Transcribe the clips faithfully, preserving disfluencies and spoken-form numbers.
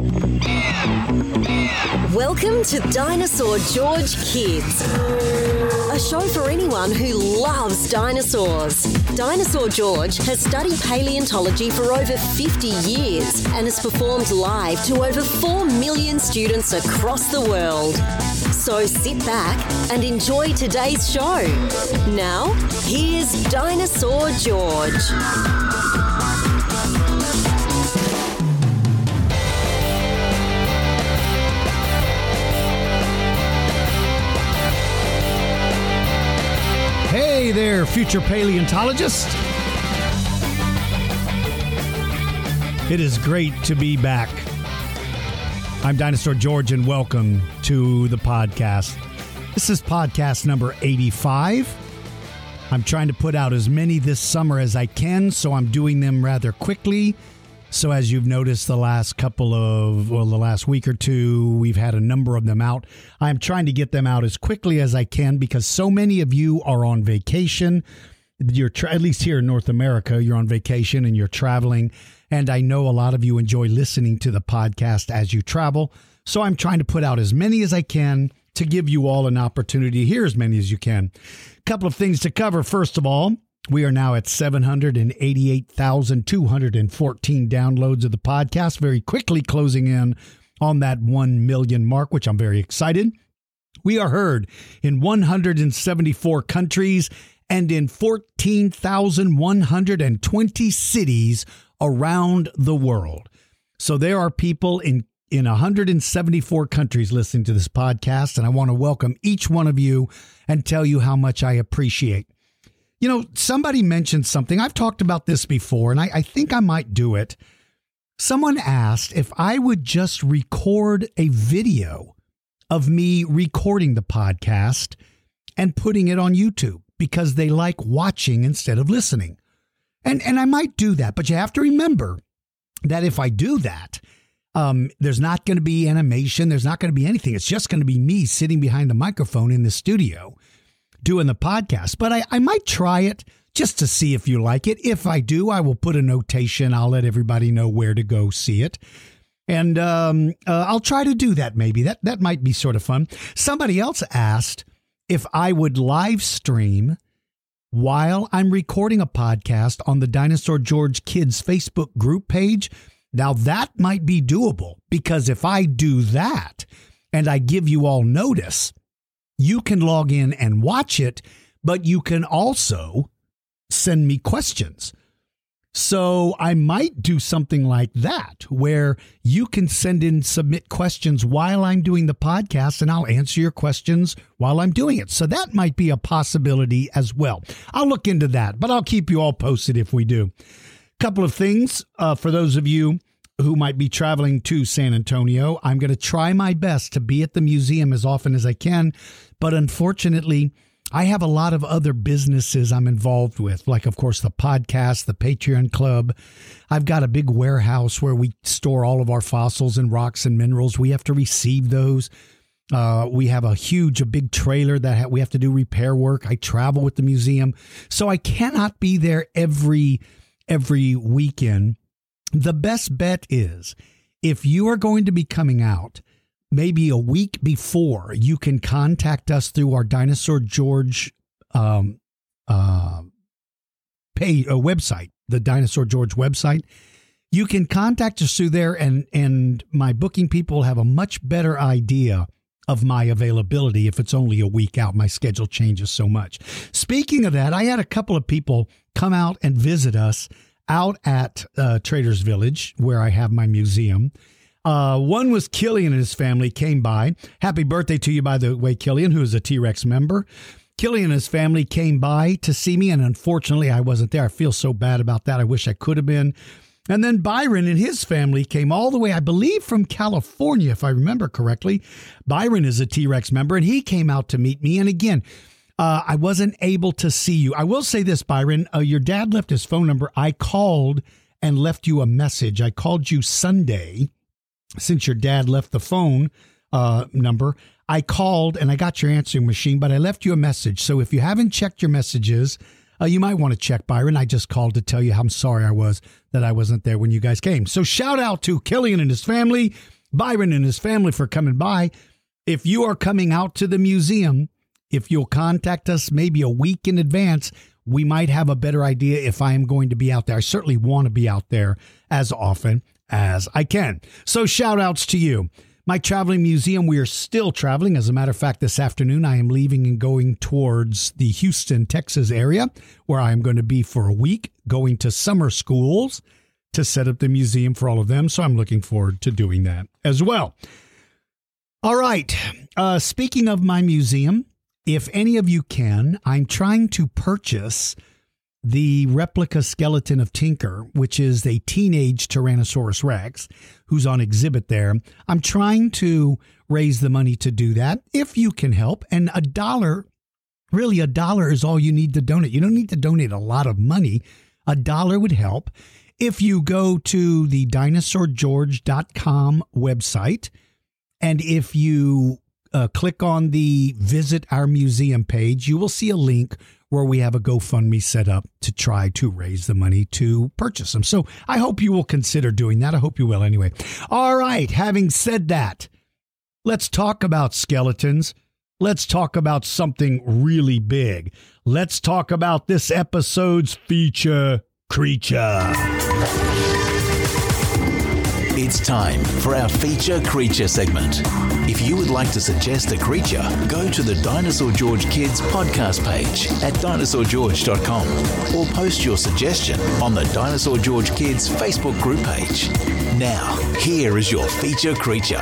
Welcome to Dinosaur George Kids, a show for anyone who loves dinosaurs. Dinosaur George has studied paleontology for over fifty years and has performed live to over four million students across the world. So sit back and enjoy today's show. Now, here's Dinosaur George. Hey there, future paleontologist. It is great to be back. I'm Dinosaur George, and welcome to the podcast. This is podcast number eighty-five. I'm trying to put out as many this summer as I can, so I'm doing them rather quickly. So as you've noticed the last couple of, well, the last week or two, we've had a number of them out. I'm trying to get them out as quickly as I can because so many of you are on vacation. You're tra- at least here in North America, you're on vacation and you're traveling. And I know a lot of you enjoy listening to the podcast as you travel. So I'm trying to put out as many as I can to give you all an opportunity to hear as many as you can. A couple of things to cover. First of all, we are now at seven hundred eighty-eight thousand two hundred fourteen downloads of the podcast, very quickly closing in on that one million mark, which I'm very excited. We are heard in one hundred seventy-four countries and in fourteen thousand one hundred twenty cities around the world. So there are people in, in one hundred seventy-four countries listening to this podcast, and I want to welcome each one of you and tell you how much I appreciate. You know, somebody mentioned something. I've talked about this before, and I, I think I might do it. Someone asked if I would just record a video of me recording the podcast and putting it on YouTube because they like watching instead of listening. And and I might do that, but you have to remember that if I do that, um, there's not going to be animation. There's not going to be anything. It's just going to be me sitting behind the microphone in the studio doing the podcast. But I, I might try it just to see if you like it. If I do, I will put a notation. I'll let everybody know where to go see it. And um, uh, I'll try to do that maybe. That, that might be sort of fun. Somebody else asked if I would live stream while I'm recording a podcast on the Dinosaur George Kids Facebook group page. Now that might be doable because if I do that and I give you all notice, you can log in and watch it, but you can also send me questions. So I might do something like that where you can send in, submit questions while I'm doing the podcast, and I'll answer your questions while I'm doing it. So that might be a possibility as well. I'll look into that, but I'll keep you all posted if we do. Couple of things uh, for those of you who might be traveling to San Antonio. I'm going to try my best to be at the museum as often as I can, but unfortunately, I have a lot of other businesses I'm involved with, like, of course, the podcast, the Patreon Club. I've got a big warehouse where we store all of our fossils and rocks and minerals. We have to receive those. Uh, we have a huge, a big trailer that ha- we have to do repair work. I travel with the museum, so I cannot be there every every weekend. The best bet is if you are going to be coming out maybe a week before, you can contact us through our Dinosaur George um, uh, pay, uh, website, the Dinosaur George website. You can contact us through there, and, and my booking people have a much better idea of my availability if it's only a week out. My schedule changes so much. Speaking of that, I had a couple of people come out and visit us out at uh, Traders Village, where I have my museum. Uh, one was Killian and his family came by. Happy birthday to you, by the way, Killian, who is a T-Rex member. Killian and his family came by to see me, and unfortunately, I wasn't there. I feel so bad about that. I wish I could have been. And then Byron and his family came all the way, I believe, from California, if I remember correctly. Byron is a T-Rex member, and he came out to meet me. And again, Uh, I wasn't able to see you. I will say this, Byron, uh, your dad left his phone number. I called and left you a message. I called you Sunday, since your dad left the phone uh, number. I called and I got your answering machine, but I left you a message. So if you haven't checked your messages, uh, you might want to check, Byron. I just called to tell you how sorry I was that I wasn't there when you guys came. So shout out to Killian and his family. Byron and his family for coming by. If you are coming out to the museum, if you'll contact us maybe a week in advance, we might have a better idea if I am going to be out there. I certainly want to be out there as often as I can. So shout outs to you. My traveling museum, we are still traveling. As a matter of fact, this afternoon, I am leaving and going towards the Houston, Texas area, where I am going to be for a week, going to summer schools to set up the museum for all of them. So I'm looking forward to doing that as well. All right. Uh, speaking of my museum, if any of you can, I'm trying to purchase the replica skeleton of Tinker, which is a teenage Tyrannosaurus Rex, who's on exhibit there. I'm trying to raise the money to do that, if you can help. And a dollar, really a dollar is all you need to donate. You don't need to donate a lot of money. A dollar would help. If you go to the dinosaur george dot com website, and if you uh, click on the Visit Our Museum page, you will see a link where we have a GoFundMe set up to try to raise the money to purchase them. So I hope you will consider doing that. I hope you will anyway. All right. Having said that, let's talk about skeletons. Let's talk about something really big. Let's talk about this episode's feature creature. It's time for our Feature Creature segment. If you would like to suggest a creature, go to the Dinosaur George Kids podcast page at dinosaur george dot com or post your suggestion on the Dinosaur George Kids Facebook group page. Now, here is your Feature Creature.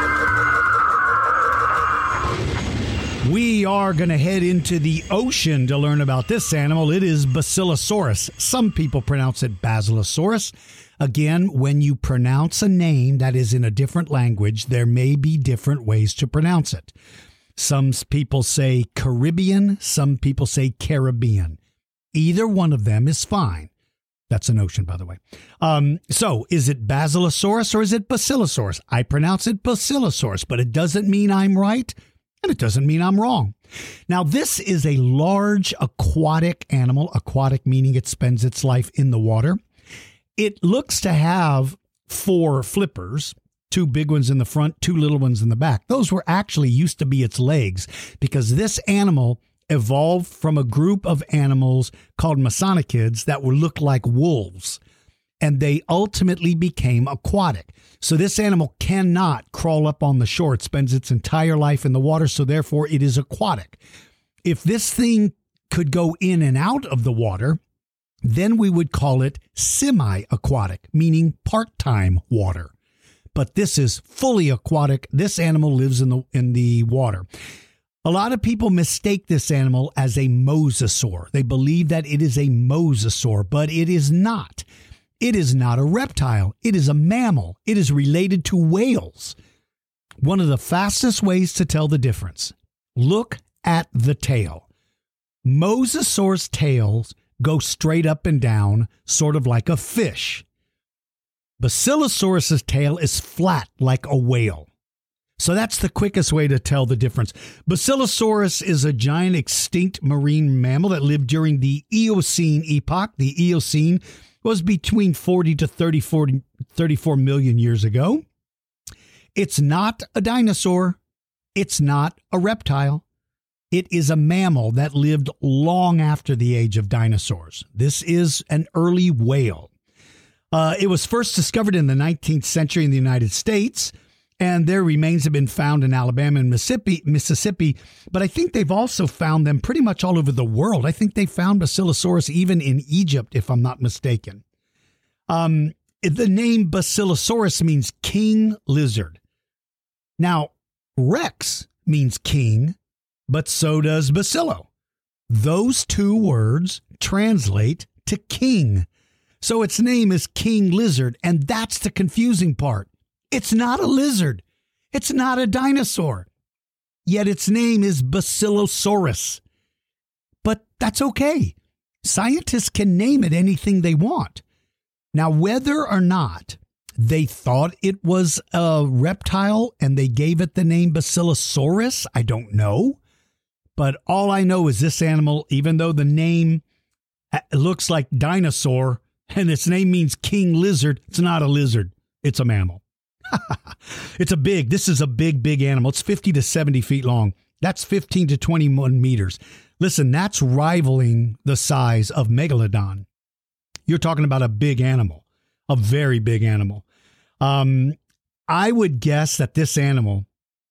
We are going to head into the ocean to learn about this animal. It is Basilosaurus. Some people pronounce it Basilosaurus. Again, when you pronounce a name that is in a different language, there may be different ways to pronounce it. Some people say Caribbean, some people say Caribbean. Either one of them is fine. That's an ocean, by the way. Um, so is it Basilosaurus or is it Basilosaurus? I pronounce it Basilosaurus, but it doesn't mean I'm right, and it doesn't mean I'm wrong. Now, this is a large aquatic animal, aquatic meaning it spends its life in the water. It looks to have four flippers, two big ones in the front, two little ones in the back. Those were actually used to be its legs because this animal evolved from a group of animals called Masonichids that would look like wolves, and they ultimately became aquatic. So this animal cannot crawl up on the shore. It spends its entire life in the water, so therefore it is aquatic. If this thing could go in and out of the water, then we would call it semi-aquatic, meaning part-time water. But this is fully aquatic. This animal lives in the in the water. A lot of people mistake this animal as a mosasaur. They believe that it is a mosasaur, but it is not. It is not a reptile. It is a mammal. It is related to whales. One of the fastest ways to tell the difference, look at the tail. Mosasaur's tails go straight up and down, sort of like a fish. Basilosaurus's tail is flat like a whale. So that's the quickest way to tell the difference. Basilosaurus is a giant extinct marine mammal that lived during the Eocene epoch. The Eocene was between forty to thirty-four, thirty-four million years ago. It's not a dinosaur. It's not a reptile. It is a mammal that lived long after the age of dinosaurs. This is an early whale. Uh, it was first discovered in the nineteenth century in the United States, and their remains have been found in Alabama and Mississippi, Mississippi. But I think they've also found them pretty much all over the world. I think they found Basilosaurus even in Egypt, if I'm not mistaken. Um, the name Basilosaurus means king lizard. Now, Rex means king, but so does Basilo. Those two words translate to king. So its name is king lizard, and that's the confusing part. It's not a lizard. It's not a dinosaur. Yet its name is Basilosaurus. But that's okay. Scientists can name it anything they want. Now, whether or not they thought it was a reptile and they gave it the name Basilosaurus, I don't know. But all I know is this animal, even though the name looks like dinosaur and its name means king lizard, it's not a lizard. It's a mammal. It's a big, this is a big, big animal. It's fifty to seventy feet long. That's fifteen to twenty-one meters. Listen, that's rivaling the size of Megalodon. You're talking about a big animal, a very big animal. Um, I would guess that this animal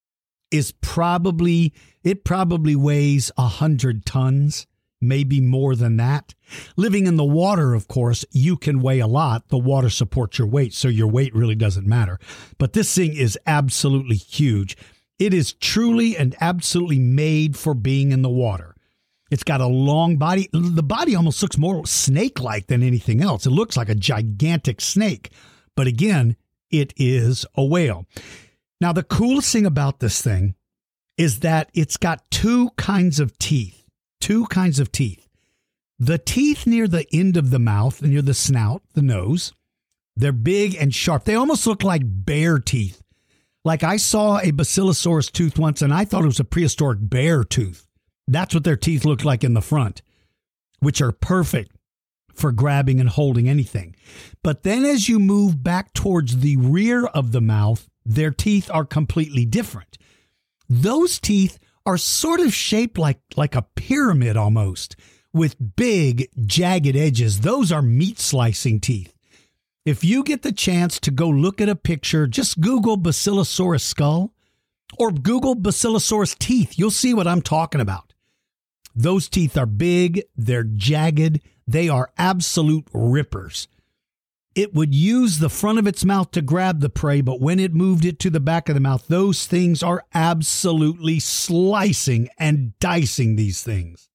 is probably, it probably weighs one hundred tons, maybe more than that. Living in the water, of course, you can weigh a lot. The water supports your weight, so your weight really doesn't matter. But this thing is absolutely huge. It is truly and absolutely made for being in the water. It's got a long body. The body almost looks more snake-like than anything else. It looks like a gigantic snake. But again, it is a whale. Now, the coolest thing about this thing is that it's got two kinds of teeth. Two kinds of teeth. The teeth near the end of the mouth, near the snout, the nose, they're big and sharp. They almost look like bear teeth. Like I saw a Basilosaurus tooth once, and I thought it was a prehistoric bear tooth. That's what their teeth look like in the front, which are perfect for grabbing and holding anything. But then as you move back towards the rear of the mouth, their teeth are completely different. Those teeth are sort of shaped like, like a pyramid almost, with big, jagged edges. Those are meat slicing teeth. If you get the chance to go look at a picture, just Google Basilosaurus skull or Google Basilosaurus teeth. You'll see what I'm talking about. Those teeth are big, they're jagged, they are absolute rippers. It would use the front of its mouth to grab the prey, but when it moved it to the back of the mouth, those things are absolutely slicing and dicing these things.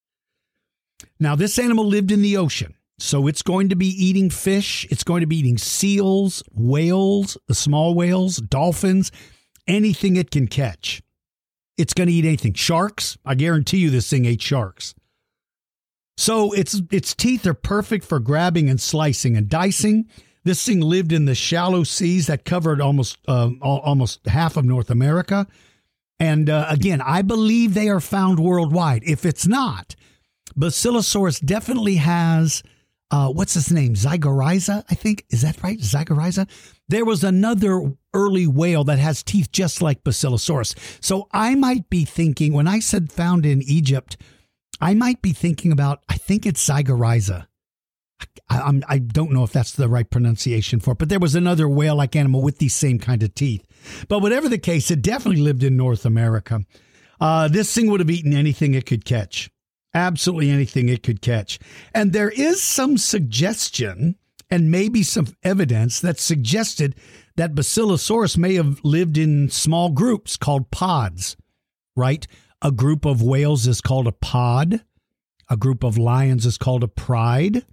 Now, this animal lived in the ocean, so it's going to be eating fish, it's going to be eating seals, whales, the small whales, dolphins, anything it can catch. It's going to eat anything. Sharks, I guarantee you this thing ate sharks. So its its teeth are perfect for grabbing and slicing and dicing. This thing lived in the shallow seas that covered almost uh, almost half of North America. And uh, again, I believe they are found worldwide. If it's not, Basilosaurus definitely has, uh, what's his name? Zygoriza, I think. Is that right? Zygoriza? There was another early whale that has teeth just like Basilosaurus. So I might be thinking, when I said found in Egypt, I might be thinking about, I think it's Zygoriza. I, I'm, I don't know if that's the right pronunciation for it, but there was another whale-like animal with these same kind of teeth. But whatever the case, it definitely lived in North America. Uh, this thing would have eaten anything it could catch. Absolutely anything it could catch. And there is some suggestion and maybe some evidence that suggested that Basilosaurus may have lived in small groups called pods, right? A group of whales is called a pod. A group of lions is called a pride.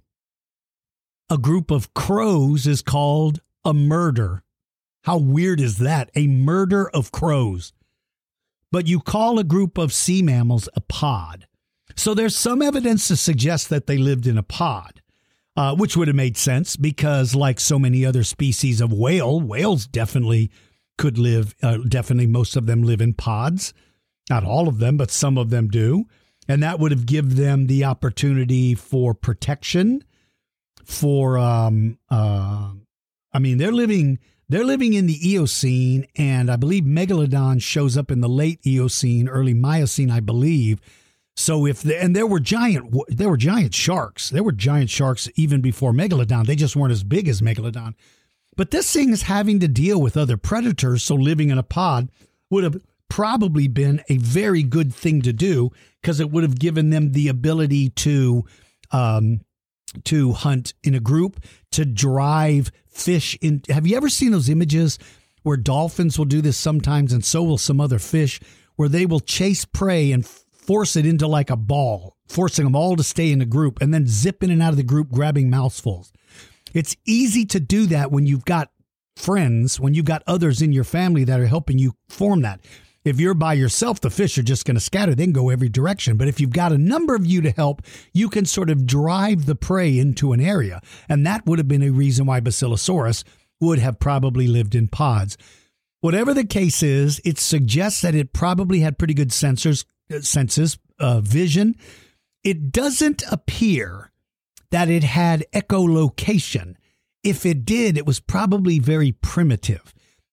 A group of crows is called a murder. How weird is that? A murder of crows. But you call a group of sea mammals a pod. So there's some evidence to suggest that they lived in a pod, uh, which would have made sense because like so many other species of whale, whales definitely could live, uh, definitely most of them live in pods. Not all of them, but some of them do. And that would have given them the opportunity for protection, for, um, uh, I mean, they're living, they're living in the Eocene, and I believe Megalodon shows up in the late Eocene, early Miocene, I believe. So if the, and there were giant, there were giant sharks. There were giant sharks even before Megalodon. They just weren't as big as Megalodon. But this thing is having to deal with other predators. So living in a pod would have probably been a very good thing to do because it would have given them the ability to, um, to hunt in a group, to drive fish in. Have you ever seen those images where dolphins will do this sometimes, and so will some other fish, where they will chase prey and force it into like a ball, forcing them all to stay in a group and then zip in and out of the group, grabbing mouthfuls. It's easy to do that when you've got friends, when you've got others in your family that are helping you form that. If you're by yourself, the fish are just going to scatter. They can go every direction. But if you've got a number of you to help, you can sort of drive the prey into an area. And that would have been a reason why Basilosaurus would have probably lived in pods. Whatever the case is, it suggests that it probably had pretty good sensors, senses, uh, vision. It doesn't appear that it had echolocation. If it did, it was probably very primitive.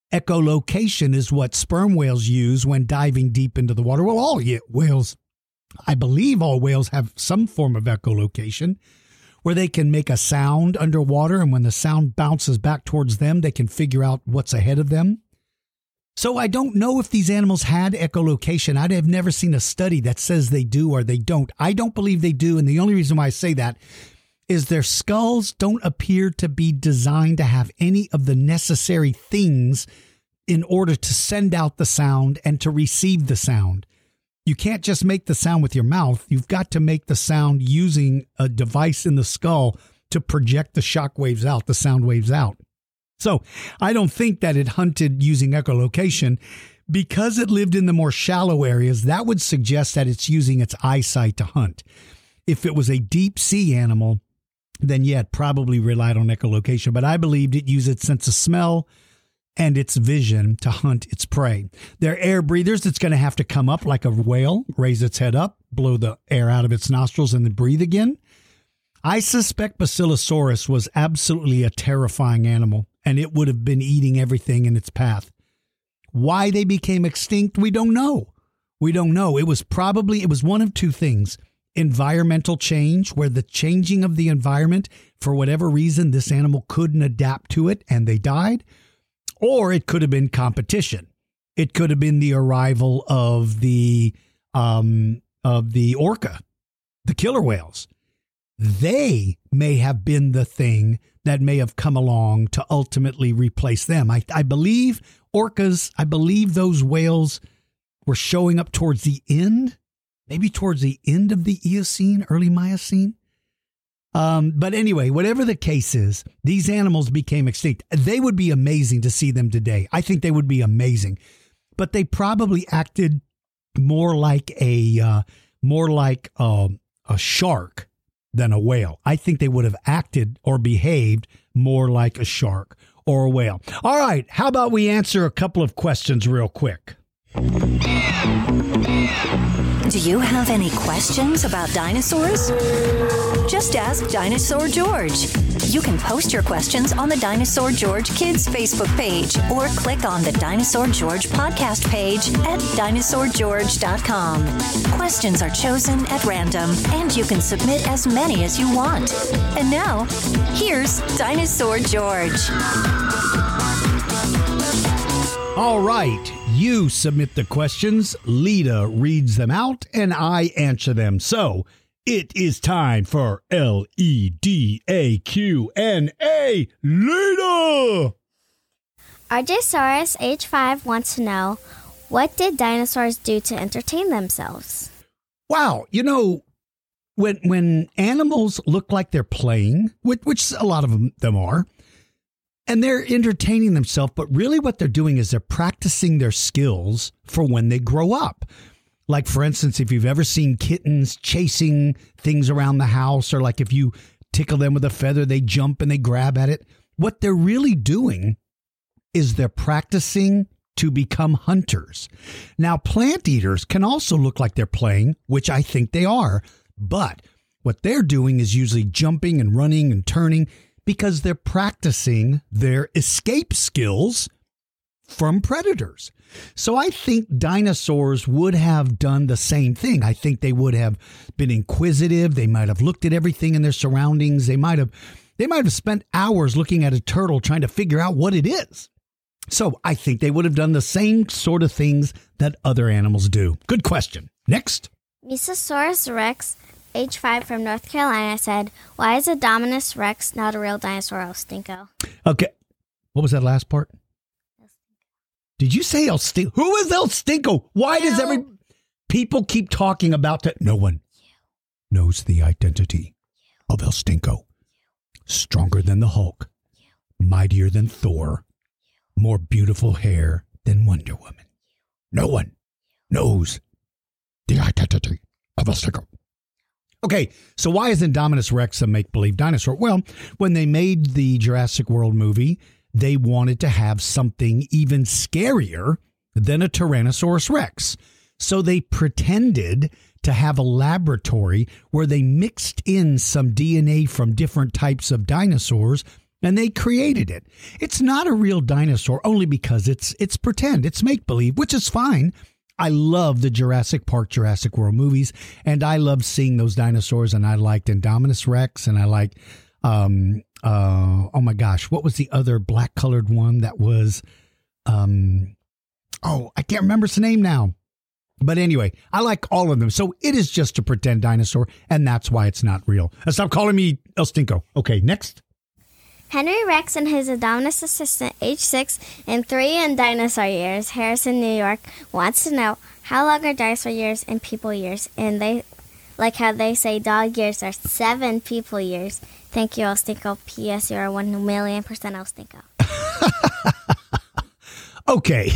Echolocation is what sperm whales use when diving deep into the water. Well, all whales, I believe all whales have some form of echolocation where they can make a sound underwater, and when the sound bounces back towards them, they can figure out what's ahead of them. So I don't know if these animals had echolocation. I have never seen a study that says they do or they don't. I don't believe they do, and the only reason why I say that is their skulls don't appear to be designed to have any of the necessary things in order to send out the sound and to receive the sound. You can't just make the sound with your mouth. You've got to make the sound using a device in the skull to project the shock waves out, the sound waves out. So I don't think that it hunted using echolocation. Because it lived in the more shallow areas, that would suggest that it's using its eyesight to hunt. If it was a deep sea animal, then yeah, it probably relied on echolocation. But I believed it used its sense of smell and its vision to hunt its prey. They're air breathers. It's going to have to come up like a whale, raise its head up, blow the air out of its nostrils, and then breathe again. I suspect Basilosaurus was absolutely a terrifying animal, and it would have been eating everything in its path. Why they became extinct, we don't know. We don't know. It was probably, it was one of two things. Environmental change, where the changing of the environment, for whatever reason, this animal couldn't adapt to it and they died. Or it could have been competition. It could have been the arrival of the um, of the orca, the killer whales. They may have been the thing that may have come along to ultimately replace them. I, I believe orcas, I believe those whales were showing up towards the end, maybe towards the end of the Eocene, early Miocene. Um, but anyway, whatever the case is, these animals became extinct. They would be amazing to see them today. I think they would be amazing, but they probably acted more like a uh, more like a, a shark than a whale. I think they would have acted or behaved more like a shark or a whale. All right, how about we answer a couple of questions real quick? Do you have any questions about dinosaurs? Just ask Dinosaur George. You can post your questions on the Dinosaur George Kids Facebook page or click on the Dinosaur George podcast page at dinosaur george dot com. Questions are chosen at random, and you can submit as many as you want. And now, here's Dinosaur George. All right. You submit the questions, Lita reads them out, and I answer them. So it is time for L E D A Q N A. Lita! Argesaurus age five wants to know, what did dinosaurs do to entertain themselves? Wow, you know, when when animals look like they're playing, which, which a lot of them, them are, and they're entertaining themselves, but really what they're doing is they're practicing their skills for when they grow up. Like, for instance, if you've ever seen kittens chasing things around the house, or like if you tickle them with a feather, they jump and they grab at it. What they're really doing is they're practicing to become hunters. Now, plant eaters can also look like they're playing, which I think they are. But what they're doing is usually jumping and running and turning, because they're practicing their escape skills from predators. So I think dinosaurs would have done the same thing. I think they would have been inquisitive. They might have looked at everything in their surroundings. They might have they might have spent hours looking at a turtle trying to figure out what it is. So I think they would have done the same sort of things that other animals do. Good question. Next. Mesosaurus rex age five from North Carolina said, why is a Dominus rex not a real dinosaur, El Stinko? Okay. What was that last part? Did you say El Stinko? Who is El Stinko? Why you. does every people keep talking about that? No one you. knows the identity you. of El Stinko. Stronger than the Hulk. You. Mightier than Thor. You. More beautiful hair than Wonder Woman. No one knows the identity of El Stinko. Okay, so why isn't Dominus Rex a make-believe dinosaur? Well, when they made the Jurassic World movie, they wanted to have something even scarier than a Tyrannosaurus Rex. So they pretended to have a laboratory where they mixed in some D N A from different types of dinosaurs And they created it. It's not a real dinosaur only because it's it's pretend. It's make-believe, which is fine. I love the Jurassic Park, Jurassic World movies, and I love seeing those dinosaurs, and I liked Indominus Rex, and I liked, um, uh, oh my gosh, what was the other black-colored one that was, um, oh, I can't remember its name now. But anyway, I like all of them. So it is just a pretend dinosaur, and that's why it's not real. And stop calling me El Stinko. Okay, next. Henry Rex and his Indominus assistant, age six and three in dinosaur years, Harrison, New York, wants to know how long are dinosaur years and people years? And they, like how they say dog years are seven people years. Thank you, El Stinko. P S. You are one million percent El Stinko. Okay.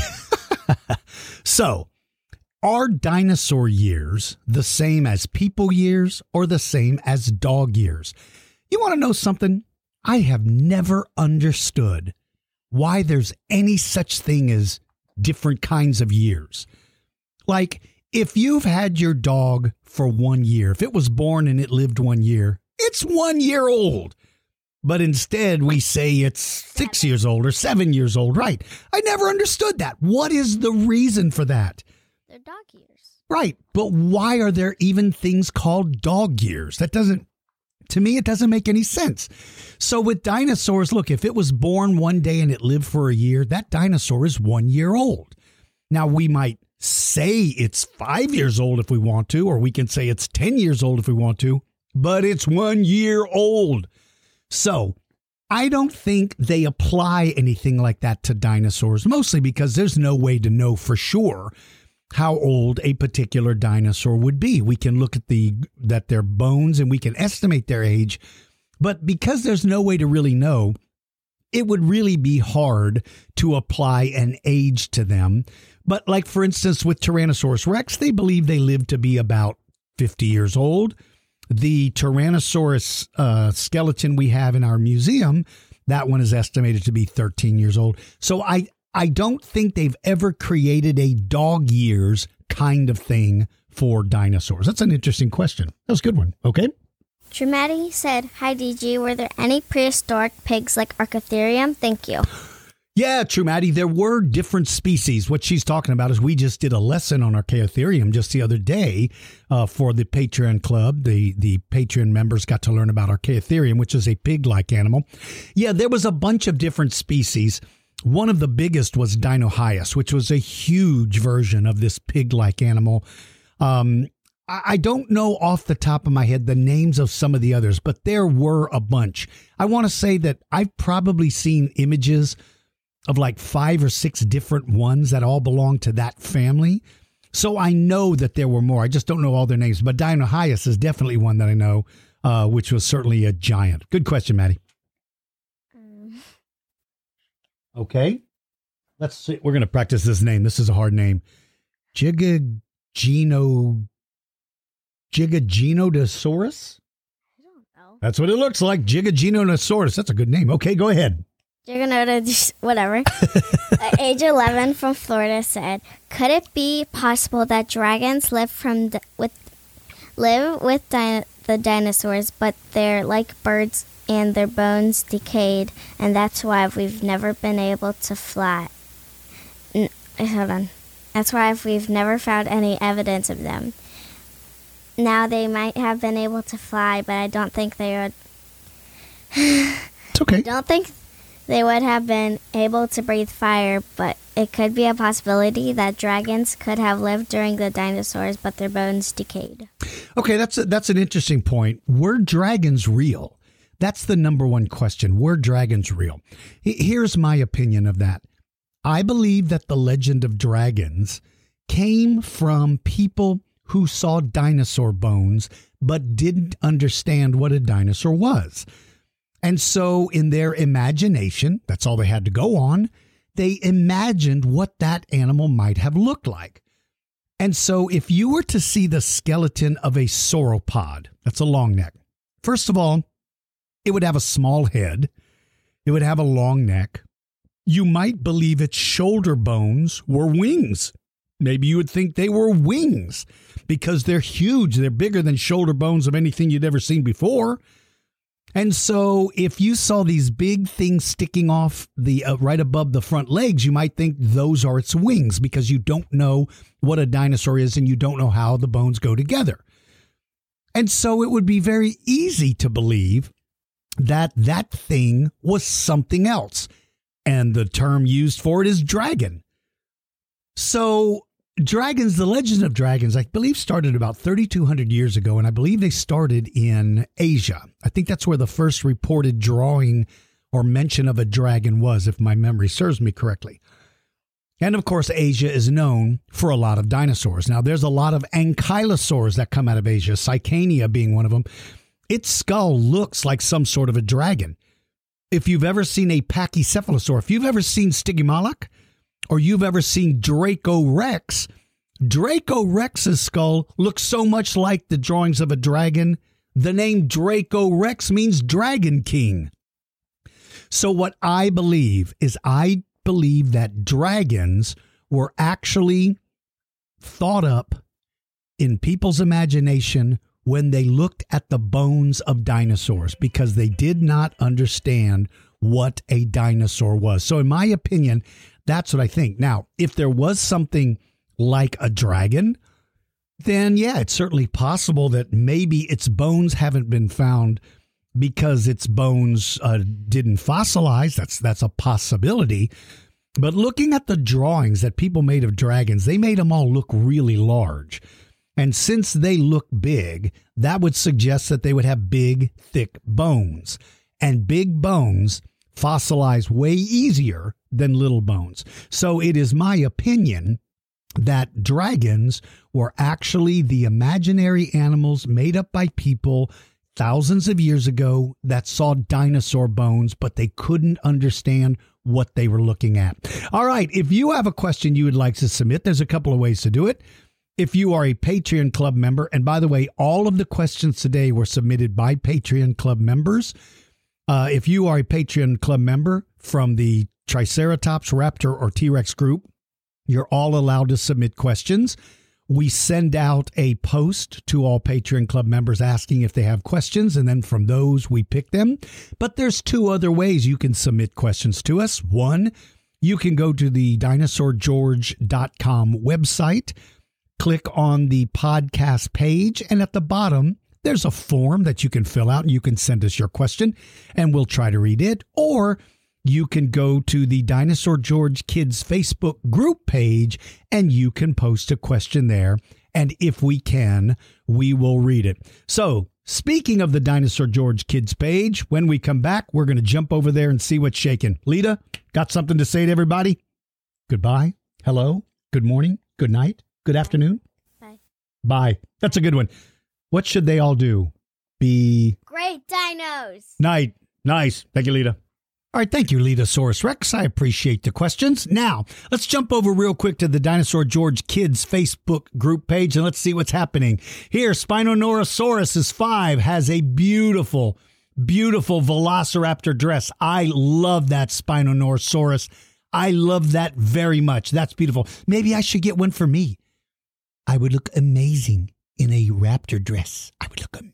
So, are dinosaur years the same as people years or the same as dog years? You want to know something? I have never understood why there's any such thing as different kinds of years. Like, if you've had your dog for one year, if it was born and it lived one year, it's one year old. But instead, we say it's six years old or seven years old, right? I never understood that. What is the reason for that? They're dog years. Right, but why are there even things called dog years? That doesn't... To me, it doesn't make any sense. So with dinosaurs, look, if it was born one day and it lived for a year, that dinosaur is one year old. Now, we might say it's five years old if we want to, or we can say it's ten years old if we want to, but it's one year old. So I don't think they apply anything like that to dinosaurs, mostly because there's no way to know for sure how old a particular dinosaur would be. We can look at the that their bones and we can estimate their age, but because there's no way to really know, it would really be hard to apply an age to them. But like, for instance, with Tyrannosaurus Rex, they believe they lived to be about fifty years old. The Tyrannosaurus uh, skeleton we have in our museum, that one is estimated to be thirteen years old. So I I don't think they've ever created a dog years kind of thing for dinosaurs. That's an interesting question. That was a good one. Okay. Trumati said, hi, D G. Were there any prehistoric pigs like Archaeotherium? Thank you. Yeah, Trumati, there were different species. What she's talking about is we just did a lesson on Archaeotherium just the other day uh, for the Patreon Club. The, the Patreon members got to learn about Archaeotherium, which is a pig-like animal. Yeah, there was a bunch of different species. One of the biggest was Dinohyus, which was a huge version of this pig-like animal. Um, I don't know off the top of my head the names of some of the others, but there were a bunch. I want to say that I've probably seen images of like five or six different ones that all belong to that family. So I know that there were more. I just don't know all their names. But Dinohyus is definitely one that I know, uh, which was certainly a giant. Good question, Maddie. Um. Okay. Let's see. We're going to practice this name. This is a hard name. Gigageno... Gigagenotosaurus? I don't know. That's what it looks like. Gigagenotosaurus. That's a good name. Okay, go ahead. Giganotosaurus, whatever. At age eleven from Florida said, could it be possible that dragons live from the, with live with di- the dinosaurs, but they're like birds and their bones decayed, and that's why we've never been able to fly? N- hold on. That's why we've never found any evidence of them. Now, they might have been able to fly, but I don't think they would. It's okay. I don't think they would have been able to breathe fire, but it could be a possibility that dragons could have lived during the dinosaurs, but their bones decayed. Okay, that's a, that's an interesting point. Were dragons real? That's the number one question. Were dragons real? Here's my opinion of that. I believe that the legend of dragons came from people who saw dinosaur bones but didn't understand what a dinosaur was. And so in their imagination, that's all they had to go on, they imagined what that animal might have looked like. And so if you were to see the skeleton of a sauropod, that's a long neck. First of all, it would have a small head. It would have a long neck. You might believe its shoulder bones were wings. Maybe you would think they were wings because they're huge. They're bigger than shoulder bones of anything you'd ever seen before. And so if you saw these big things sticking off the uh, right above the front legs, you might think those are its wings because you don't know what a dinosaur is and you don't know how the bones go together. And so it would be very easy to believe that that thing was something else. And the term used for it is dragon. So dragons, the legend of dragons, I believe started about thirty-two hundred years ago, and I believe they started in Asia. I think that's where the first reported drawing or mention of a dragon was, if my memory serves me correctly. And of course, Asia is known for a lot of dinosaurs. Now, there's a lot of ankylosaurs that come out of Asia, Cycania being one of them. Its skull looks like some sort of a dragon. If you've ever seen a pachycephalosaur, if you've ever seen Stygimoloch, or you've ever seen Draco Rex, Draco Rex's skull looks so much like the drawings of a dragon. The name Draco Rex means Dragon King. So what I believe is I believe that dragons were actually thought up in people's imagination when they looked at the bones of dinosaurs because they did not understand what a dinosaur was. So in my opinion, that's what I think. Now, if there was something like a dragon, then yeah, it's certainly possible that maybe its bones haven't been found because its bones uh, didn't fossilize. That's that's a possibility. But looking at the drawings that people made of dragons, they made them all look really large. And since they look big, that would suggest that they would have big, thick bones. And big bones fossilize way easier than little bones. So it is my opinion that dragons were actually the imaginary animals made up by people thousands of years ago that saw dinosaur bones, but they couldn't understand what they were looking at. All right, if you have a question you would like to submit, there's a couple of ways to do it. If you are a Patreon Club member, and by the way, all of the questions today were submitted by Patreon Club members. Uh, if you are a Patreon Club member from the Triceratops, Raptor, or T-Rex group, you're all allowed to submit questions. We send out a post to all Patreon Club members asking if they have questions, and then from those, we pick them. But there's two other ways you can submit questions to us. One, you can go to the dinosaur george dot com website, click on the podcast page, and at the bottom, there's a form that you can fill out, and you can send us your question, and we'll try to read it. Or you can go to the Dinosaur George Kids Facebook group page, and you can post a question there. And if we can, we will read it. So, speaking of the Dinosaur George Kids page, when we come back, we're going to jump over there and see what's shaking. Lita, got something to say to everybody? Goodbye. Hello. Good morning. Good night. Good afternoon. Bye. Bye. That's a good one. What should they all do? Be Great dinos. night. Nice. Thank you, Lita. All right, thank you, Litasaurus Rex. I appreciate the questions. Now, let's jump over real quick to the Dinosaur George Kids Facebook group page, and let's see what's happening. Here, Spinosaurus is five, has a beautiful, beautiful Velociraptor dress. I love that Spinosaurus. I love that very much. That's beautiful. Maybe I should get one for me. I would look amazing in a raptor dress. I would look amazing.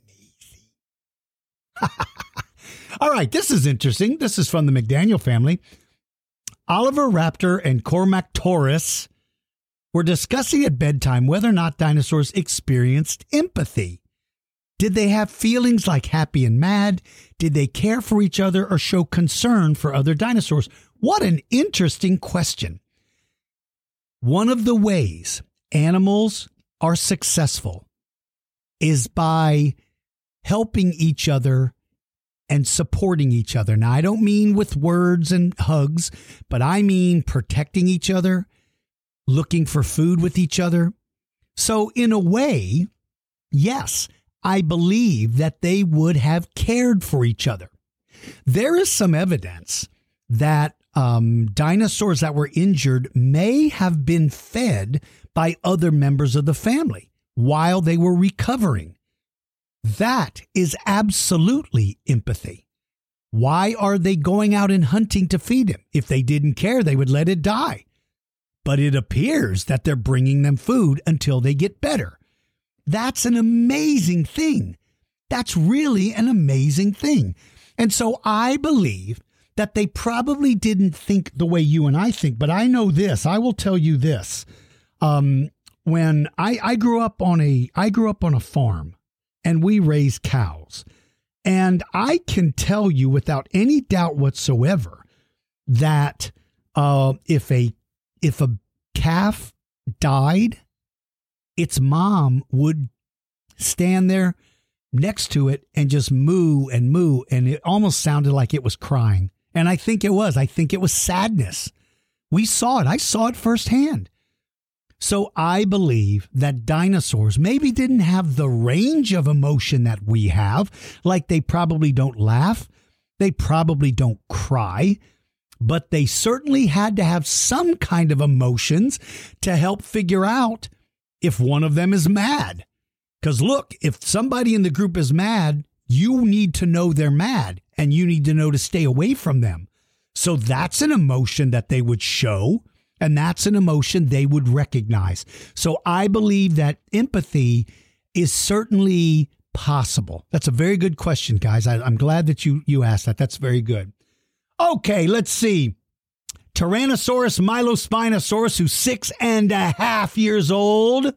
All right, this is interesting. This is from the McDaniel family. Oliver Raptor and Cormac Taurus were discussing at bedtime whether or not dinosaurs experienced empathy. Did they have feelings like happy and mad? Did they care for each other or show concern for other dinosaurs? What an interesting question. One of the ways animals are successful is by helping each other and supporting each other. Now, I don't mean with words and hugs, but I mean protecting each other, looking for food with each other. So in a way, yes, I believe that they would have cared for each other. There is some evidence that um, dinosaurs that were injured may have been fed by other members of the family while they were recovering. That is absolutely empathy. Why are they going out and hunting to feed him? If they didn't care, they would let it die. But it appears that they're bringing them food until they get better. That's an amazing thing. That's really an amazing thing. And so I believe that they probably didn't think the way you and I think, but I know this. I will tell you this. Um, when I, I grew up on a I grew up on a farm, and we raised cows. And I can tell you without any doubt whatsoever that uh, if a if a calf died, its mom would stand there next to it and just moo and moo, and it almost sounded like it was crying. And I think it was. I think it was sadness. We saw it. I saw it firsthand. So I believe that dinosaurs maybe didn't have the range of emotion that we have. Like they probably don't laugh. They probably don't cry. But they certainly had to have some kind of emotions to help figure out if one of them is mad. Because look, if somebody in the group is mad, you need to know they're mad and you need to know to stay away from them. So that's an emotion that they would show, and that's an emotion they would recognize. So I believe that empathy is certainly possible. That's a very good question, guys. I, I'm glad that you, you asked that. That's very good. Okay, let's see. Tyrannosaurus Milospinosaurus, who's six and a half years old,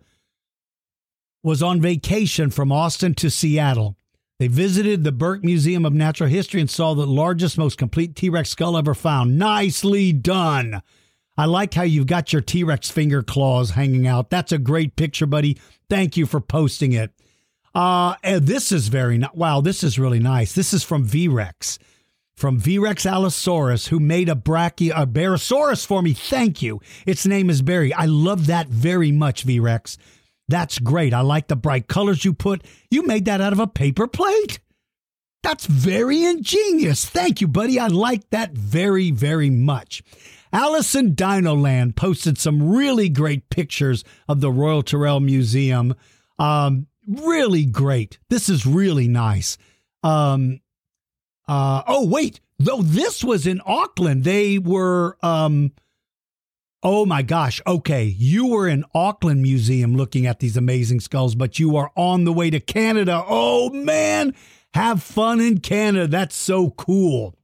was on vacation from Austin to Seattle. They visited the Burke Museum of Natural History and saw the largest, most complete T-Rex skull ever found. Nicely done. I like how you've got your T-Rex finger claws hanging out. That's a great picture, buddy. Thank you for posting it. Uh, and this is very, ni- wow, this is really nice. This is from V-Rex, from V-Rex Allosaurus, who made a brachio, a Barosaurus for me. Thank you. Its name is Barry. I love that very much, V-Rex. That's great. I like the bright colors you put. You made that out of a paper plate. That's very ingenious. Thank you, buddy. I like that very, very much. Allison Dinoland posted some really great pictures of the Royal Tyrrell Museum. Um, really great. This is really nice. Um, uh, oh, wait. Though this was in Auckland, they were... Um, Oh my gosh. Okay. You were in Auckland Museum looking at these amazing skulls, but you are on the way to Canada. Oh man. Have fun in Canada. That's so cool.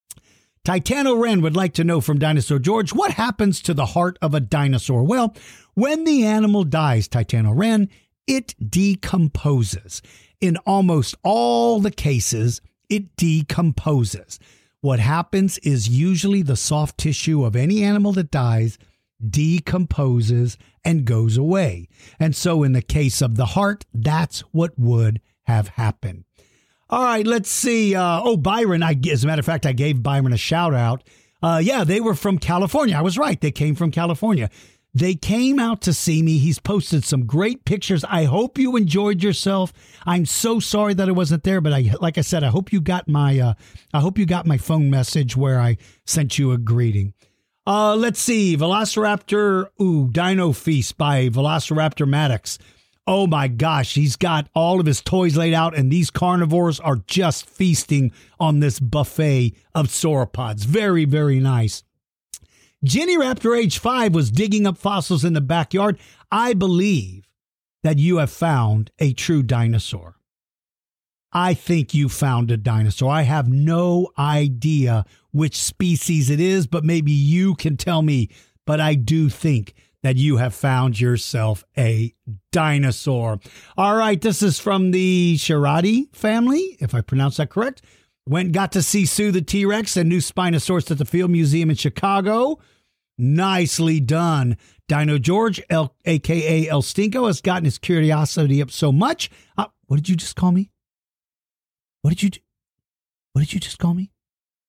Titano Ren would like to know from Dinosaur George, what happens to the heart of a dinosaur? Well, when the animal dies, Titano Ren, it decomposes. In almost all the cases, it decomposes. What happens is usually the soft tissue of any animal that dies decomposes and goes away. And so in the case of the heart, that's what would have happened. All right, let's see. Uh, oh, Byron, I, as a matter of fact, I gave Byron a shout out. Uh, yeah, they were from California. I was right. They came from California. They came out to see me. He's posted some great pictures. I hope you enjoyed yourself. I'm so sorry that I wasn't there, but I, like I said, I hope you got my, uh, I hope you got my phone message where I sent you a greeting. Uh, let's see. Velociraptor, ooh, Dino Feast by Velociraptor Maddox. Oh my gosh, he's got all of his toys laid out, and these carnivores are just feasting on this buffet of sauropods. Very, very nice. Jenny Raptor age five was digging up fossils in the backyard. I believe that you have found a true dinosaur. I think you found a dinosaur. I have no idea which species it is, but maybe you can tell me. But I do think that you have found yourself a dinosaur. All right, this is from the Sherati family, if I pronounce that correct. Went and got to see Sue the T-Rex and new Spinosaurus at the Field Museum in Chicago. Nicely done. Dino George, El, a k a. El Stinko, has gotten his curiosity up so much. Uh, what did you just call me? What did you do? What did you just call me?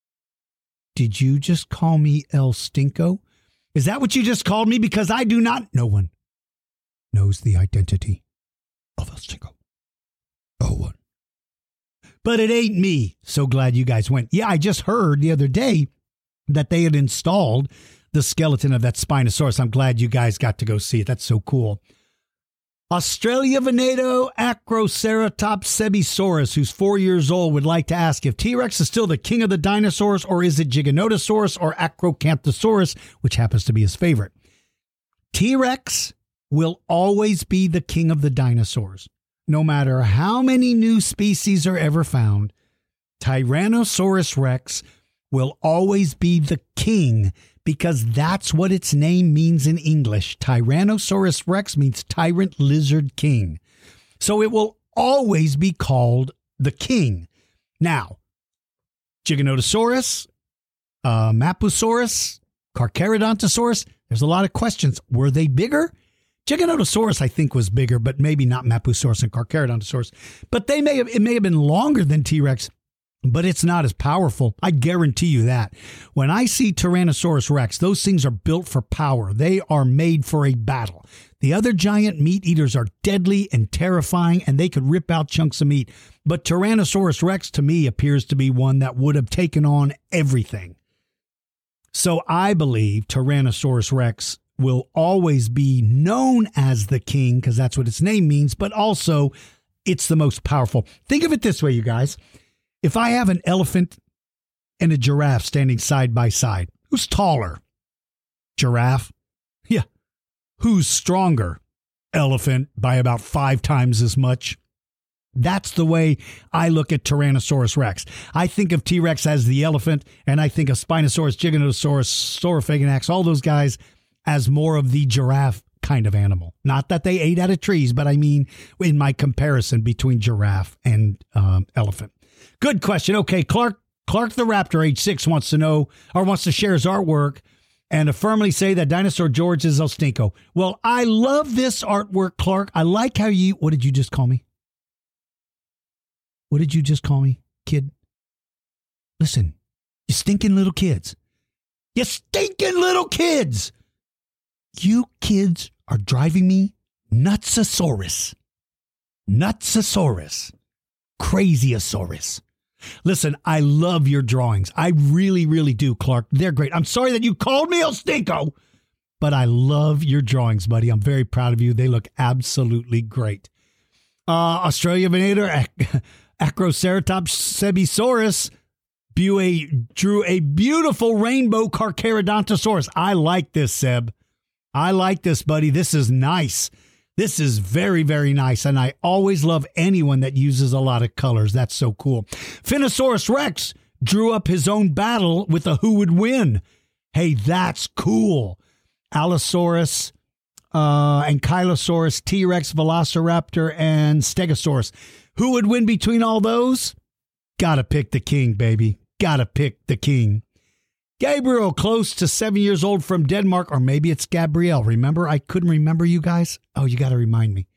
Did you just call me El Stinko? Is that what you just called me? Because I do not. No one knows the identity of El Stinko. No one. But it ain't me. So glad you guys went. Yeah, I just heard the other day that they had installed the skeleton of that Spinosaurus. I'm glad you guys got to go see it. That's so cool. Australia Veneto Acroceratops Sebisaurus, who's four years old, would like to ask if T-Rex is still the king of the dinosaurs, or is it Giganotosaurus or Acrocanthosaurus, which happens to be his favorite. T-Rex will always be the king of the dinosaurs. no matter how many new species are ever found, Tyrannosaurus Rex will always be the king because that's what its name means in English. Tyrannosaurus Rex means tyrant lizard king. So it will always be called the king. Now, Giganotosaurus, uh, Mapusaurus, Carcharodontosaurus, there's a lot of questions. Were they bigger? Giganotosaurus, I think, was bigger, but maybe not Mapusaurus and Carcharodontosaurus. But they may have, it may have been longer than T-Rex, but it's not as powerful. I guarantee you that. When I see Tyrannosaurus Rex, those things are built for power. They are made for a battle. The other giant meat eaters are deadly and terrifying, and they could rip out chunks of meat. But Tyrannosaurus Rex, to me, appears to be one that would have taken on everything. So I believe Tyrannosaurus Rex will always be known as the king, because that's what its name means, but also it's the most powerful. Think of it this way, you guys. If I have an elephant and a giraffe standing side by side, who's taller? Giraffe? Yeah. Who's stronger? Elephant by about five times as much. That's the way I look at Tyrannosaurus Rex. I think of T-Rex as the elephant, and I think of Spinosaurus, Giganotosaurus, Saurophaganax, all those guys as more of the giraffe kind of animal. Not that they ate out of trees, but I mean in my comparison between giraffe and um, elephant. Good question. Okay, Clark Clark the Raptor, age six, wants to know or wants to share his artwork and to firmly say that Dinosaur George is El Stinko. Well, I love this artwork, Clark. I like how you, what did you just call me? What did you just call me, kid? Listen, you stinking little kids. You stinking little kids. You kids are driving me nutsosaurus. Nutsosaurus. Crazyosaurus. Listen, I love your drawings. I really, really do, Clark. They're great. I'm sorry that you called me El Stinko, but I love your drawings, buddy. I'm very proud of you. They look absolutely great. Uh, Australia Venator, Ac- Acroceratops sebisaurus drew a beautiful rainbow Carcharodontosaurus. I like this, Seb. I like this, buddy. This is nice. This is very, very nice, and I always love anyone that uses a lot of colors. That's so cool. Phinosaurus Rex drew up his own battle with a who would win. Hey, that's cool. Allosaurus, uh, Ankylosaurus, T-Rex, Velociraptor, and Stegosaurus. Who would win between all those? Gotta pick the king, baby. Gotta pick the king. Gabriel, close to seven years old from Denmark, or maybe it's Gabrielle. Remember, I couldn't remember you guys. Oh, you got to remind me.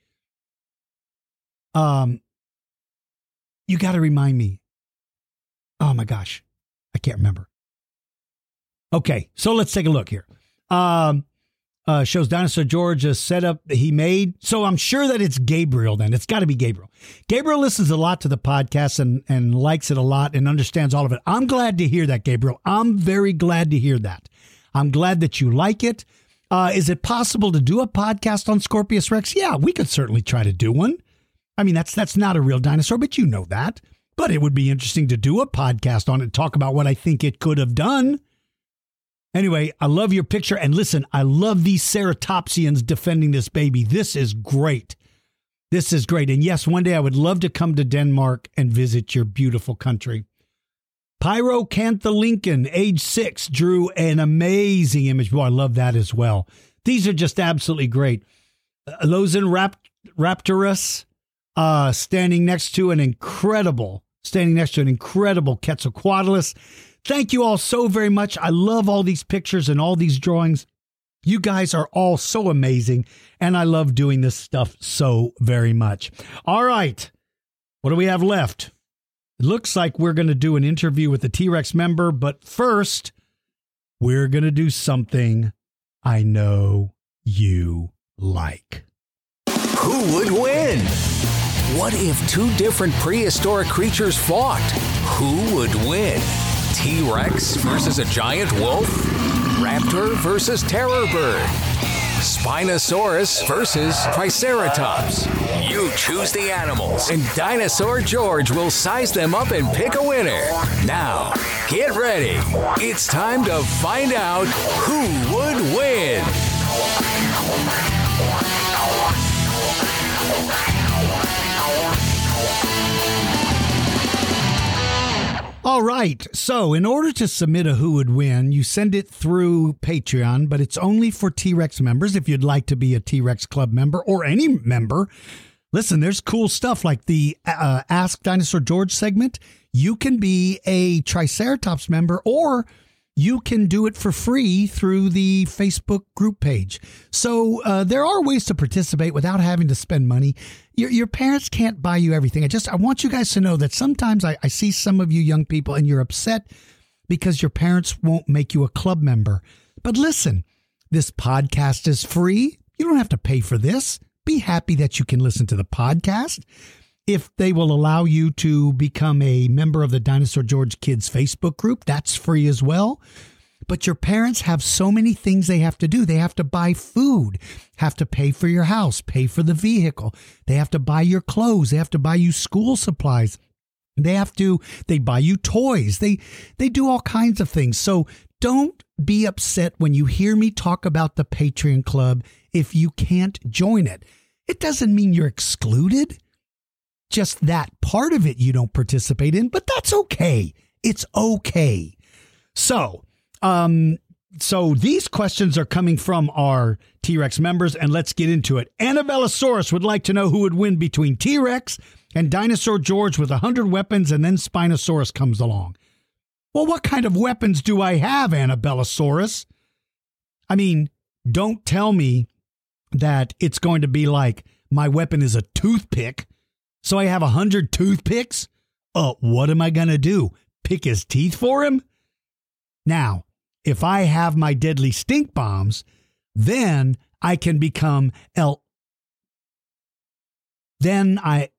Um, you got to remind me. Oh my gosh, I can't remember. Okay, so let's take a look here. Um, uh, shows Dinosaur George a setup that he made. So I'm sure that it's Gabriel. Then it's got to be Gabriel. Gabriel listens a lot to the podcast and and likes it a lot and understands all of it. I'm glad to hear that, Gabriel. I'm very glad to hear that. I'm glad that you like it. Uh, is it possible to do a podcast on Scorpius Rex? Yeah, we could certainly try to do one. I mean, that's that's not a real dinosaur, but you know that. But it would be interesting to do a podcast on it and talk about what I think it could have done. Anyway, I love your picture. And listen, I love these ceratopsians defending this baby. This is great. This is great. And yes, one day I would love to come to Denmark and visit your beautiful country. Pyrocantha Lincoln, age six, drew an amazing image. Boy, I love that as well. These are just absolutely great. Uh, Lozen Rapt- Raptorus, uh, standing next to an incredible, standing next to an incredible Quetzalcoatlus. Thank you all so very much. I love all these pictures and all these drawings. You guys are all so amazing, and I love doing this stuff so very much. All right, what do we have left? It looks like we're going to do an interview with a T-Rex member, but first, we're going to do something I know you like. Who would win? What if two different prehistoric creatures fought? Who would win? T-Rex versus a giant wolf? Raptor versus terror bird? Spinosaurus versus Triceratops? You choose the animals, and Dinosaur George will size them up and pick a winner. Now, get ready. It's time to find out who would win. All right. So in order to submit a Who Would Win, you send it through Patreon, but it's only for T-Rex members. If you'd like to be a T-Rex Club member or any member, listen, there's cool stuff like the uh, Ask Dinosaur George segment. You can be a Triceratops member, or you can do it for free through the Facebook group page. So uh, there are ways to participate without having to spend money. Your, your parents can't buy you everything. I just I want you guys to know that sometimes I, I see some of you young people and you're upset because your parents won't make you a club member. But listen, this podcast is free. You don't have to pay for this. Be happy that you can listen to the podcast. If they will allow you to become a member of the Dinosaur George Kids Facebook group, that's free as well. But your parents have so many things they have to do. They have to buy food, have to pay for your house, pay for the vehicle. They have to buy your clothes. They have to buy you school supplies. They have to, they buy you toys. They, they do all kinds of things. So don't be upset when you hear me talk about the Patreon Club if you can't join it. It doesn't mean you're excluded. Just that part of it you don't participate in, but that's okay. It's okay. So, um, so these questions are coming from our T-Rex members, and let's get into it. Annabellasaurus would like to know who would win between T-Rex and Dinosaur George with one hundred weapons, and then Spinosaurus comes along. Well, what kind of weapons do I have, Annabellasaurus? I mean, don't tell me that it's going to be like my weapon is a toothpick. So I have a hundred toothpicks? Uh, what am I going to do? Pick his teeth for him? Now, if I have my deadly stink bombs, then I can become El. Then I,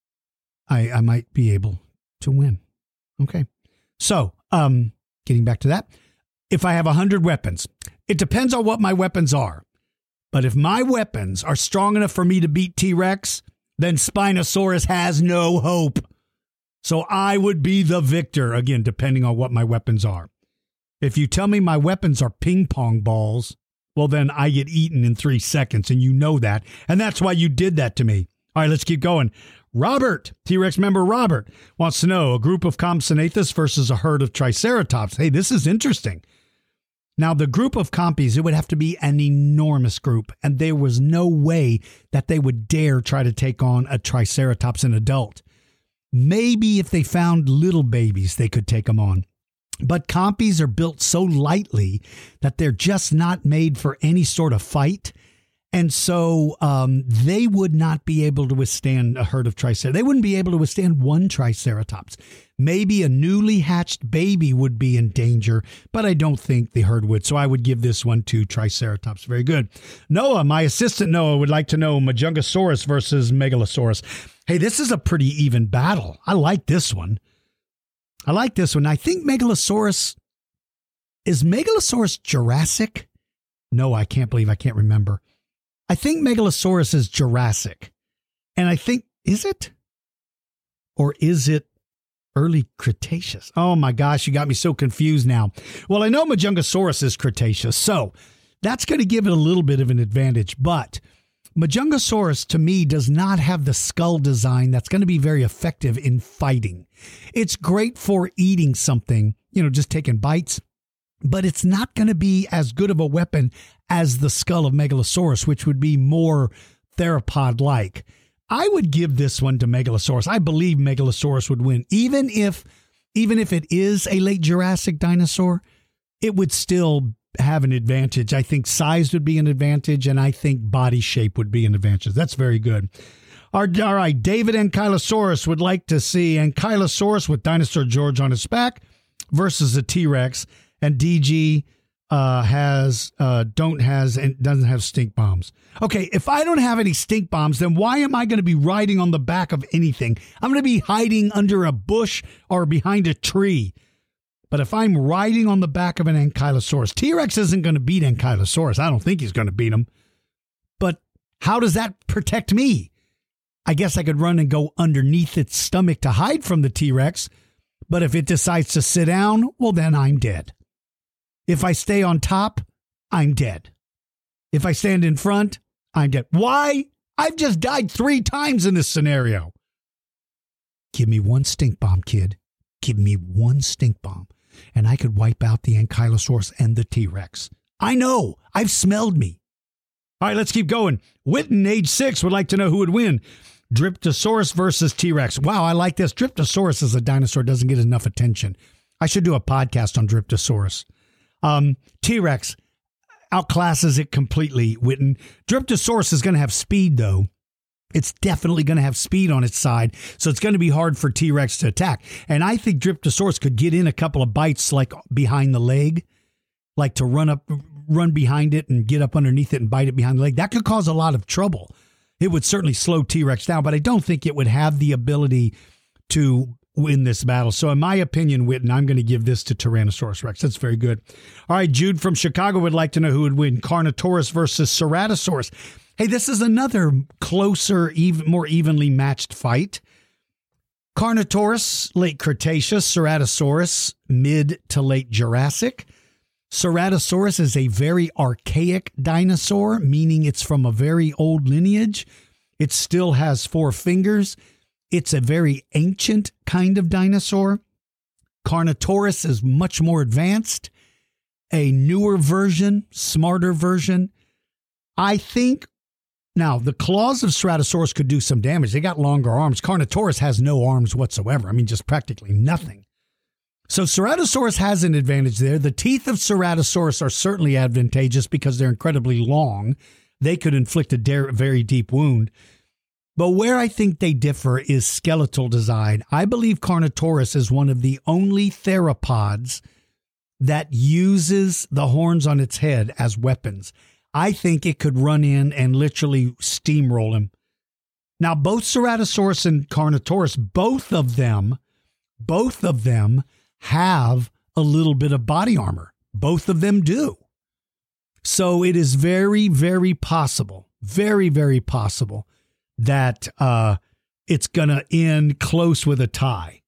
I, I might be able to win. Okay. So, um, getting back to that, if I have a hundred weapons, it depends on what my weapons are. But if my weapons are strong enough for me to beat T-Rex, then Spinosaurus has no hope. So I would be the victor, again, depending on what my weapons are. If you tell me my weapons are ping pong balls, well, then I get eaten in three seconds, and you know that. And that's why you did that to me. All right, let's keep going. Robert, T-Rex member Robert, wants to know a group of Compsognathus versus a herd of Triceratops. Hey, this is interesting. Now, the group of compies, it would have to be an enormous group, and there was no way that they would dare try to take on a Triceratops, an adult. Maybe if they found little babies, they could take them on. But compies are built so lightly that they're just not made for any sort of fight. And so um, they would not be able to withstand a herd of Triceratops. They wouldn't be able to withstand one Triceratops. Maybe a newly hatched baby would be in danger, but I don't think the herd would. So I would give this one to Triceratops. Very good. Noah, my assistant Noah, would like to know Majungasaurus versus Megalosaurus. Hey, this is a pretty even battle. I like this one. I like this one. I think Megalosaurus, is Megalosaurus Jurassic? No, I can't believe I can't remember. I think Megalosaurus is Jurassic. And I think, is it? Or is it early Cretaceous? Oh my gosh, you got me so confused now. Well, I know Majungasaurus is Cretaceous, so that's going to give it a little bit of an advantage. But Majungasaurus, to me, does not have the skull design that's going to be very effective in fighting. It's great for eating something, you know, just taking bites. But it's not going to be as good of a weapon as the skull of Megalosaurus, which would be more theropod-like. I would give this one to Megalosaurus. I believe Megalosaurus would win. Even if, even if it is a late Jurassic dinosaur, it would still have an advantage. I think size would be an advantage, and I think body shape would be an advantage. That's very good. All right, David Ankylosaurus would like to see Ankylosaurus with Dinosaur George on its back versus a T-Rex. And D G uh, has uh, don't has and doesn't have stink bombs. Okay, if I don't have any stink bombs, then why am I going to be riding on the back of anything? I'm going to be hiding under a bush or behind a tree. But if I'm riding on the back of an Ankylosaurus, T-Rex isn't going to beat Ankylosaurus. I don't think he's going to beat him. But how does that protect me? I guess I could run and go underneath its stomach to hide from the T-Rex. But if it decides to sit down, well, then I'm dead. If I stay on top, I'm dead. If I stand in front, I'm dead. Why? I've just died three times in this scenario. Give me one stink bomb, kid. give me one stink bomb, and I could wipe out the Ankylosaurus and the T-Rex. I know. I've smelled me. All right, let's keep going. Witten, age six, would like to know who would win. Dryptosaurus versus T-Rex. Wow, I like this. Dryptosaurus as a dinosaur doesn't get enough attention. I should do a podcast on Dryptosaurus. Um, T-Rex outclasses it completely, Witten. Dryptosaurus is going to have speed, though. It's definitely going to have speed on its side, so it's going to be hard for T-Rex to attack. And I think Dryptosaurus could get in a couple of bites, like behind the leg, like to run up, run behind it and get up underneath it and bite it behind the leg. That could cause a lot of trouble. It would certainly slow T-Rex down, but I don't think it would have the ability to win this battle. So in my opinion, Witten, I'm going to give this to Tyrannosaurus Rex. That's very good. All right, Jude from Chicago would like to know who would win. Carnotaurus versus Ceratosaurus. Hey, this is another closer, even more evenly matched fight. Carnotaurus, late Cretaceous. Ceratosaurus, mid to late Jurassic. Ceratosaurus is a very archaic dinosaur, meaning it's from a very old lineage. It still has four fingers. It's a very ancient kind of dinosaur. Carnotaurus is much more advanced, a newer version, smarter version. I think, now, the claws of Ceratosaurus could do some damage. They got longer arms. Carnotaurus has no arms whatsoever. I mean, just practically nothing. So Ceratosaurus has an advantage there. The teeth of Ceratosaurus are certainly advantageous because they're incredibly long. They could inflict a de- very deep wound. But where I think they differ is skeletal design. I believe Carnotaurus is one of the only theropods that uses the horns on its head as weapons. I think it could run in and literally steamroll him. Now, both Ceratosaurus and Carnotaurus, both of them, both of them have a little bit of body armor. Both of them do. So it is very, very possible, very, very possible that uh, it's going to end close with a tie.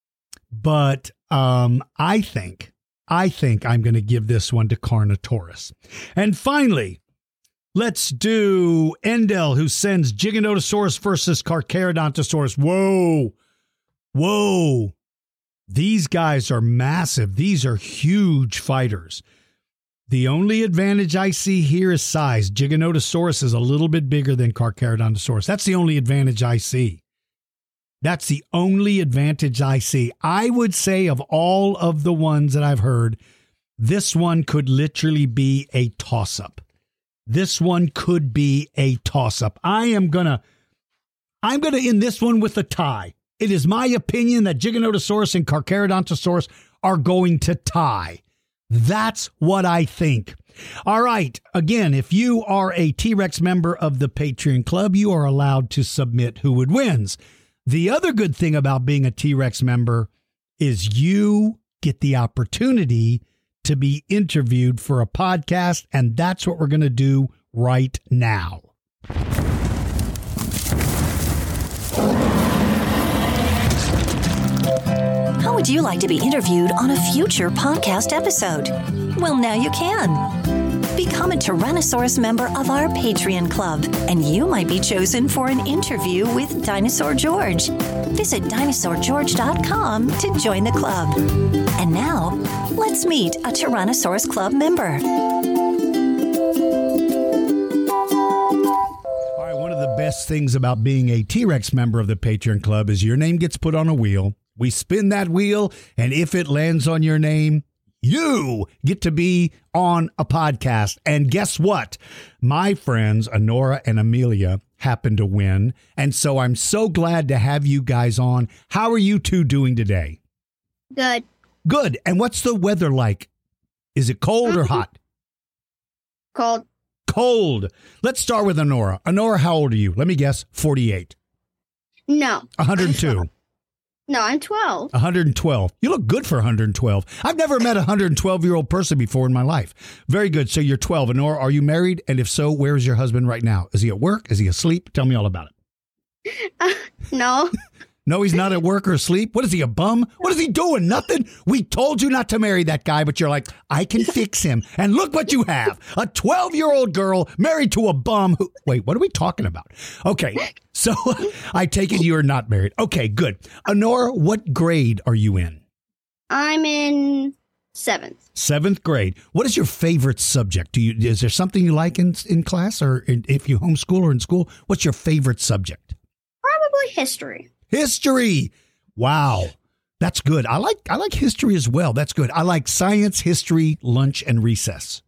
But um, I think, I think I'm going to give this one to Carnotaurus. And finally, let's do Endel, who sends Giganotosaurus versus Carcharodontosaurus. Whoa, whoa. These guys are massive. These are huge fighters. The only advantage I see here is size. Giganotosaurus is a little bit bigger than Carcharodontosaurus. That's the only advantage I see. That's the only advantage I see. I would say of all of the ones that I've heard, this one could literally be a toss-up. This one could be a toss-up. I am going to, I'm going to end this one with a tie. It is my opinion that Giganotosaurus and Carcharodontosaurus are going to tie. That's what I think. All right. Again, if you are a T-Rex member of the Patreon Club, you are allowed to submit who would wins. The other good thing about being a T-Rex member is you get the opportunity to be interviewed for a podcast, and that's what we're going to do right now. How would you like to be interviewed on a future podcast episode? Well, now you can. Become a Tyrannosaurus member of our Patreon Club, and you might be chosen for an interview with Dinosaur George. Visit dinosaur george dot com to join the club. And now, let's meet a Tyrannosaurus Club member. All right, one of the best things about being a T-Rex member of the Patreon Club is your name gets put on a wheel. We spin that wheel, and if it lands on your name, you get to be on a podcast. And guess what? My friends, Honora and Amelia, happen to win. And so I'm so glad to have you guys on. How are you two doing today? Good. Good. And what's the weather like? Is it cold or hot? Cold. Cold. Let's start with Honora. Honora, how old are you? Let me guess. forty-eight. No. one hundred two. No, I'm twelve. one hundred twelve. You look good for one hundred twelve. I've never met a one hundred twelve-year-old person before in my life. Very good. So you're twelve. And or are you married? And if so, where is your husband right now? Is he at work? Is he asleep? Tell me all about it. Uh, no. No, he's not at work or asleep. What is he, a bum? What is he doing? Nothing. We told you not to marry that guy, but you're like, I can fix him. And look what you have. A twelve-year-old girl married to a bum who... Wait, what are we talking about? Okay, so I take it you are not married. Okay, good. Honora, what grade are you in? I'm in seventh. Seventh grade. What is your favorite subject? Do you is there something you like in in class, or in, if you homeschool or in school? What's your favorite subject? Probably history. History. Wow, that's good. I like I like history as well. That's good. I like science, history, lunch, and recess.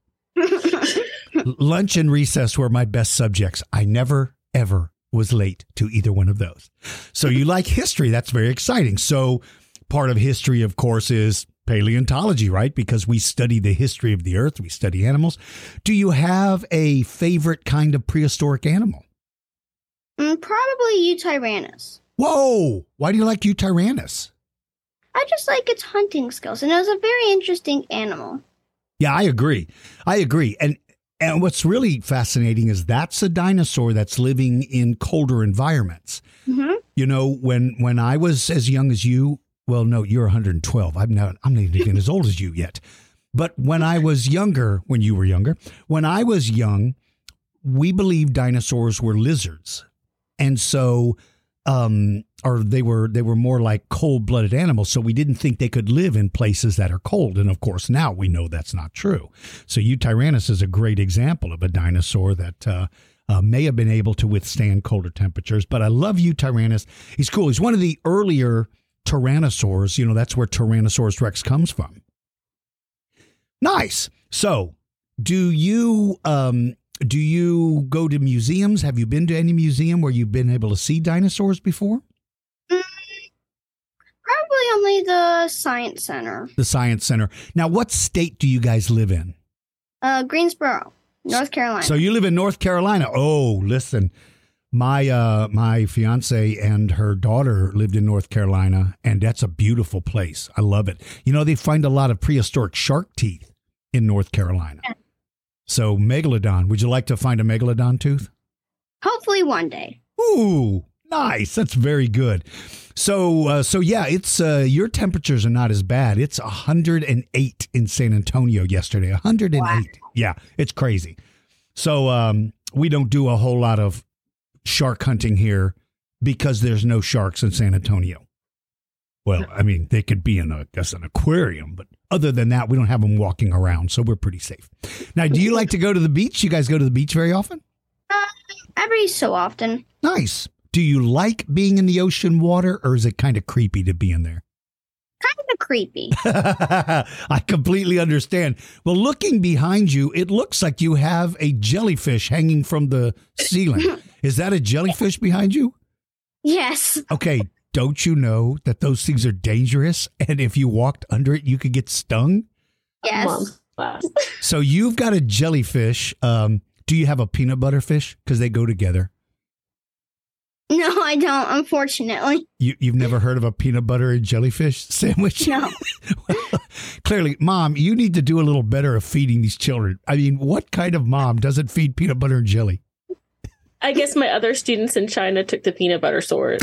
Lunch and recess were my best subjects. I never ever was late to either one of those. So you like history. That's very exciting. So part of history, of course, is paleontology, right? Because we study the history of the earth. We study animals. Do you have a favorite kind of prehistoric animal? Mm, probably Eutyrannus. Whoa! Why do you like Eutyrannus? I just like its hunting skills, and it was a very interesting animal. Yeah, I agree. I agree. And and what's really fascinating is that's a dinosaur that's living in colder environments. Mm-hmm. You know, when when I was as young as you, well, no, you're one hundred twelve. I'm not. I'm not even as old as you yet. But when I was younger, when you were younger, when I was young, we believed dinosaurs were lizards, and so, um, or they were they were more like cold-blooded animals. So we didn't think they could live in places that are cold. And of course, now we know that's not true. So Eutyrannus is a great example of a dinosaur that uh, uh, may have been able to withstand colder temperatures. But I love Eutyrannus. He's cool. He's one of the earlier tyrannosaurs. You know, that's where Tyrannosaurus Rex comes from. Nice. So do you um, do you go to museums? Have you been to any museum where you've been able to see dinosaurs before? Mm, probably only the Science Center. The Science Center. Now, what state do you guys live in? Uh, Greensboro, North Carolina. So you live in North Carolina. Oh, listen. My uh, my fiance and her daughter lived in North Carolina, and that's a beautiful place. I love it. You know, they find a lot of prehistoric shark teeth in North Carolina. Yeah. So megalodon. Would you like to find a megalodon tooth? Hopefully one day. Ooh, nice. That's very good. So, uh, so yeah, it's uh, your temperatures are not as bad. It's one hundred eight in San Antonio yesterday. one hundred eight. Wow. Yeah, it's crazy. So um, we don't do a whole lot of shark hunting here because there's no sharks in San Antonio. Well, I mean, they could be in, a, I guess, an aquarium, but other than that, we don't have them walking around, so we're pretty safe. Now, do you like to go to the beach? You guys go to the beach very often? Uh, every so often. Nice. Do you like being in the ocean water, or is it kind of creepy to be in there? Kind of creepy. I completely understand. Well, looking behind you, it looks like you have a jellyfish hanging from the ceiling. Is that a jellyfish behind you? Yes. Okay. Don't you know that those things are dangerous? And if you walked under it, you could get stung? Yes. So you've got a jellyfish. Um, do you have a peanut butter fish? Because they go together. No, I don't, unfortunately. You, you've never heard of a peanut butter and jellyfish sandwich? No. Well, clearly, Mom, you need to do a little better of feeding these children. I mean, what kind of mom doesn't feed peanut butter and jelly? I guess my other students in China took the peanut butter sword.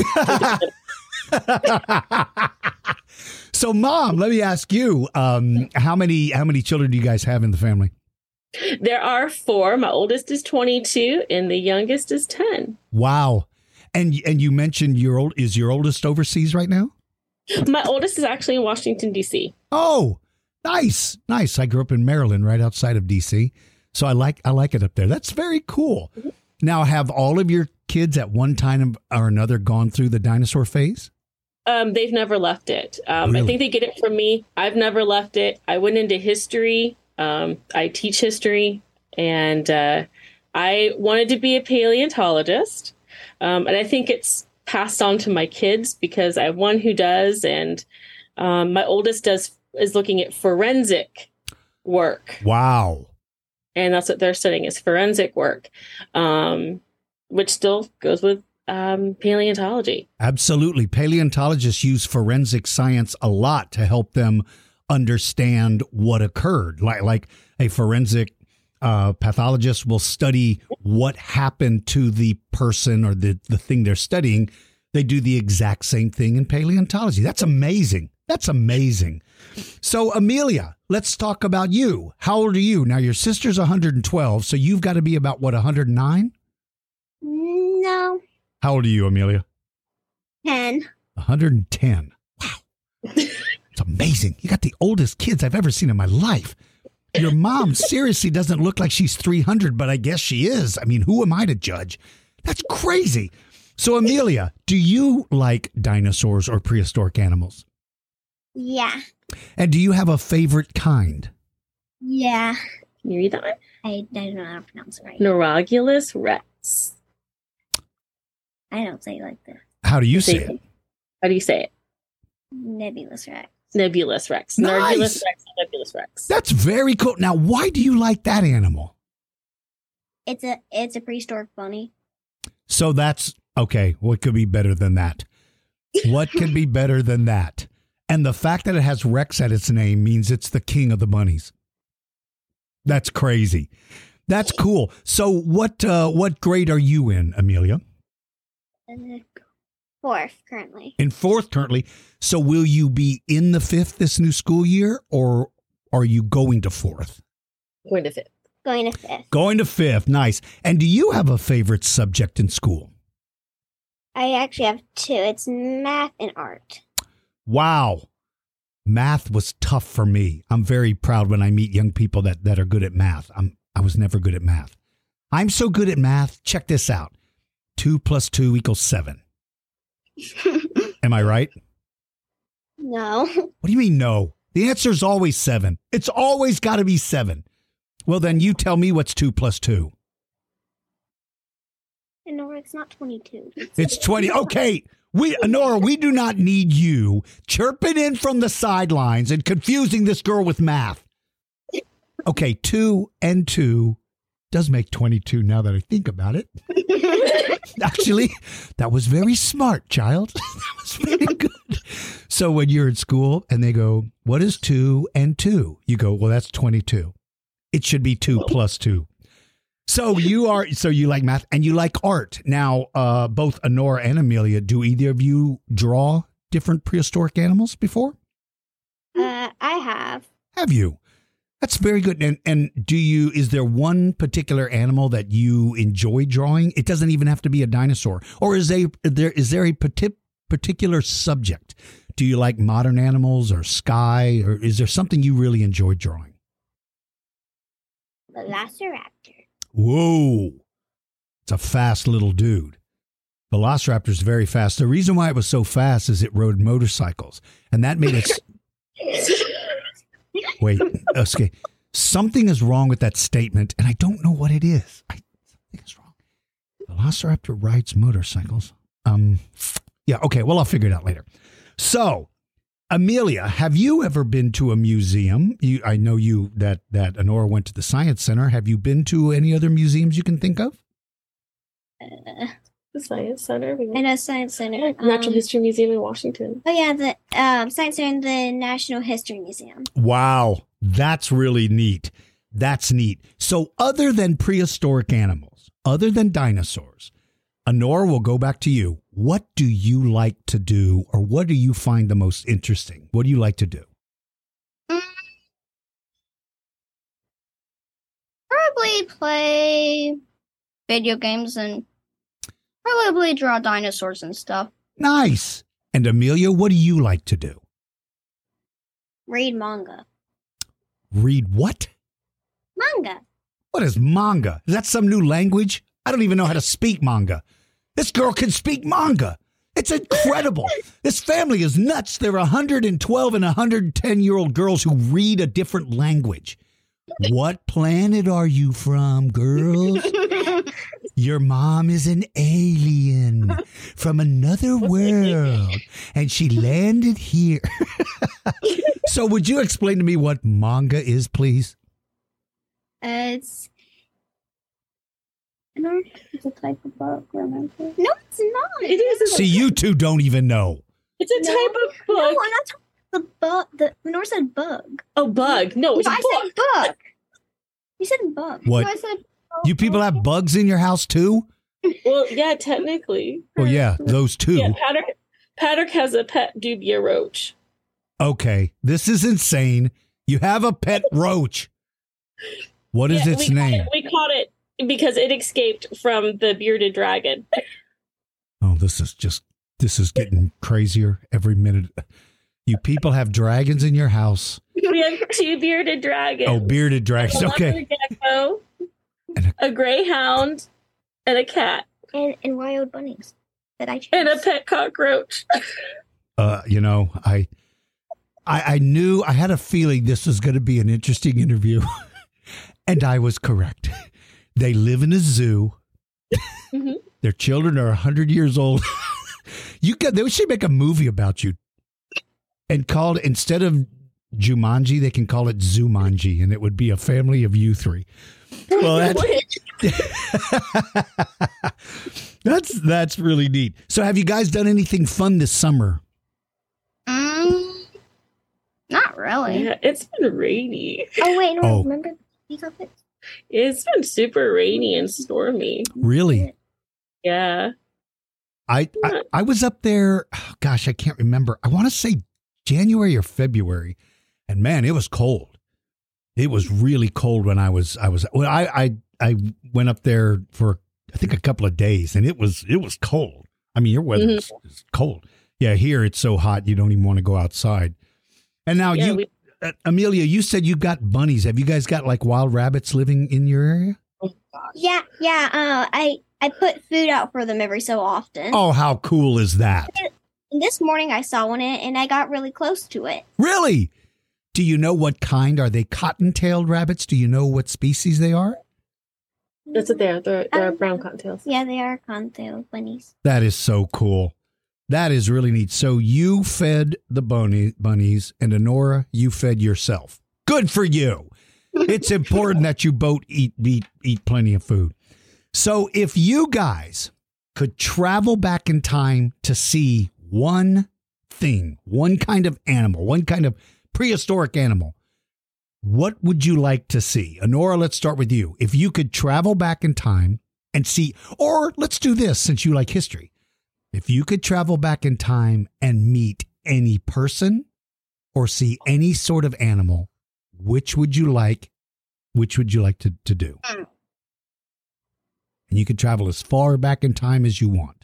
So, Mom, let me ask you, um, how many how many children do you guys have in the family? There are four. My oldest is twenty-two, and the youngest is ten. Wow. And and you mentioned your old is your oldest overseas right now? My oldest is actually in Washington, D C. Oh, nice. Nice. I grew up in Maryland, right outside of D C. So I like I like it up there. That's very cool. Mm-hmm. Now, have all of your kids at one time or another gone through the dinosaur phase? Um, they've never left it. Um, really? I think they get it from me. I've never left it. I went into history. Um, I teach history, and uh, I wanted to be a paleontologist. Um, and I think it's passed on to my kids because I have one who does, and um, my oldest does is looking at forensic work. Wow. And that's what they're studying is forensic work, um, which still goes with um, paleontology. Absolutely. Paleontologists use forensic science a lot to help them understand what occurred. Like, like a forensic uh, pathologist will study what happened to the person or the, the thing they're studying. They do the exact same thing in paleontology. That's amazing. That's amazing. So, Amelia, let's talk about you. How old are you? Now, your sister's one hundred twelve, so you've got to be about, what, one hundred nine? No. How old are you, Amelia? ten. one hundred ten. Wow. It's amazing. You got the oldest kids I've ever seen in my life. Your mom seriously doesn't look like she's three hundred, but I guess she is. I mean, who am I to judge? That's crazy. So, Amelia, do you like dinosaurs or prehistoric animals? Yeah. And do you have a favorite kind? Yeah. Can you read that one? I, I don't know how to pronounce it right. Neurogulus rex. I don't say it like that. How do you say it? How do you say it? Nebulous rex. Nebulous rex. Nice. Neurogulus rex and nebulous rex. That's very cool. Now, why do you like that animal? It's a it's a prehistoric bunny. So that's, okay, what could be better than that? What could be better than that? And the fact that it has Rex at its name means it's the king of the bunnies. That's crazy. That's cool. So what uh, what grade are you in, Amelia? Uh, fourth, currently. In fourth currently. So will you be in the fifth this new school year, or are you going to fourth? Going to fifth. Going to fifth. Going to fifth. Nice. And do you have a favorite subject in school? I actually have two. It's math and art. Wow. Math was tough for me. I'm very proud when I meet young people that, that are good at math. I'm, I was never good at math. I'm so good at math. Check this out. Two plus two equals seven. Am I right? No. What do you mean no? The answer is always seven. It's always got to be seven. Well, then you tell me what's two plus two. No, it's not twenty-two. It's twenty. Okay. We, Nora, we do not need you chirping in from the sidelines and confusing this girl with math. Okay, two and two does make twenty-two now that I think about it. Actually, that was very smart, child. That was very good. So when you're in school and they go, what is two and two? You go, well, that's twenty-two. It should be two plus two. So you are, so you like math and you like art. Now, uh, both Honora and Amelia, do either of you draw different prehistoric animals before? Uh, I have. Have you? That's very good. And and do you, is there one particular animal that you enjoy drawing? It doesn't even have to be a dinosaur. Or is a, there is there a partic- particular subject? Do you like modern animals or sky? Or is there something you really enjoy drawing? Velociraptor. Whoa. It's a fast little dude. Velociraptor's very fast. The reason why it was so fast is it rode motorcycles. And that made it... Wait, okay. Something is wrong with that statement, and I don't know what it is. I think it's wrong. Velociraptor rides motorcycles. Um, yeah, okay, well, I'll figure it out later. So, Amelia, have you ever been to a museum? You, I know you that, that Honora went to the Science Center. Have you been to any other museums you can think of? Uh, The Science Center. We I know Science Center. Natural Um, History Museum in Washington. Oh yeah, the um, Science Center and the National History Museum. Wow, that's really neat. That's neat. So other than prehistoric animals, other than dinosaurs, Honora, will go back to you. What do you like to do, or what do you find the most interesting? What do you like to do? Mm. Probably play video games and probably draw dinosaurs and stuff. Nice. And Amelia, what do you like to do? Read manga. Read what? Manga. What is manga? Is that some new language? I don't even know how to speak manga. This girl can speak manga. It's incredible. This family is nuts. They're one hundred twelve and one hundred ten year old girls who read a different language. What planet are you from, girls? Your mom is an alien from another world, and she landed here. So would you explain to me what manga is, please? Uh, it's no, it's a type of book. Remember? No, it's not. It is. See, you two don't even know. It's a No. type of No, book. I'm not talking about the bug. The Nora said bug. Oh, bug. No, it's No, a I book. said bug. You said bug. What? No, I said bug. You people have bugs in your house too? Well, yeah, technically. Well, yeah, those two. Yeah, Patrick, Patrick has a pet dubia roach. Okay, this is insane. You have a pet roach. What is Yeah, its we name? Caught it, we caught it because it escaped from the bearded dragon. Oh, this is just, this is getting crazier every minute. You people have dragons in your house. We have two bearded dragons. Oh, bearded dragons. A Okay. Gecko, and a, a greyhound, and a cat. And, and wild bunnies that I chose. And a pet cockroach. uh, you know, I, I, I knew I had a feeling this was going to be an interesting interview, and I was correct. They live in a zoo. Mm-hmm. Their children are a hundred years old. You got. They should make a movie about you, and called instead of Jumanji, they can call it Zoomanji, and it would be a family of you three. Well, that's that's that's really neat. So, have you guys done anything fun this summer? Um, not really. Yeah, it's been rainy. Oh wait, no, Oh. remember you got it? It's been super rainy and stormy. Really? Yeah. I, I I was up there. Oh, gosh, I can't remember. I want to say January or February, and man, it was cold. It was really cold when I was I was. Well, I I I went up there for I think a couple of days, and it was it was cold. I mean, your weather mm-hmm. is, is cold. Yeah, here it's so hot you don't even want to go outside. And now yeah, you, we- uh, Amelia, you said you got bunnies. Have you guys got like wild rabbits living in your area? Oh gosh. Yeah, yeah. Uh, I I put food out for them every so often. Oh, how cool is that? And this morning I saw one and I got really close to it. Really? Do you know what kind? Are they cotton-tailed rabbits? Do you know what species they are? That's what they are. They're, they're Um, brown cottontails. Yeah, they are cottontail bunnies. That is so cool. That is really neat. So you fed the bunny, bunnies, and Honora, you fed yourself. Good for you. It's important that you both eat, eat, eat plenty of food. So if you guys could travel back in time to see one thing, one kind of animal, one kind of prehistoric animal, what would you like to see? Honora, let's start with you. If you could travel back in time and see, or let's do this since you like history. If you could travel back in time and meet any person or see any sort of animal, which would you like, which would you like to, to do? Mm. And you could travel as far back in time as you want.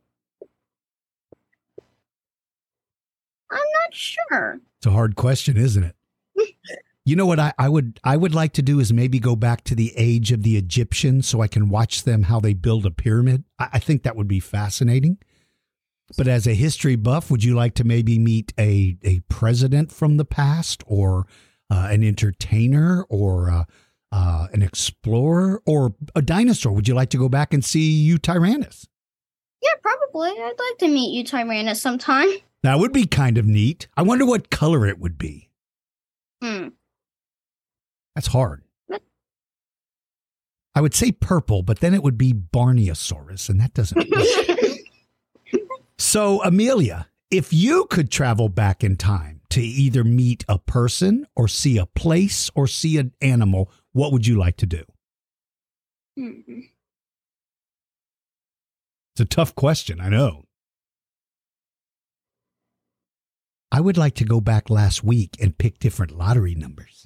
I'm not sure. It's a hard question, isn't it? You know what I, I would I would like to do is maybe go back to the age of the Egyptians so I can watch them how they build a pyramid. I, I think that would be fascinating. But as a history buff, would you like to maybe meet a, a president from the past or uh, an entertainer or uh, uh, an explorer or a dinosaur? Would you like to go back and see Eutyrannus? Yeah, probably. I'd like to meet you, Tyrannus, sometime. That would be kind of neat. I wonder what color it would be. Hmm. That's hard. I would say purple, but then it would be Barniosaurus, and that doesn't work. So, Amelia, if you could travel back in time to either meet a person or see a place or see an animal, what would you like to do? Hmm. It's a tough question, I know. I would like to go back last week and pick different lottery numbers.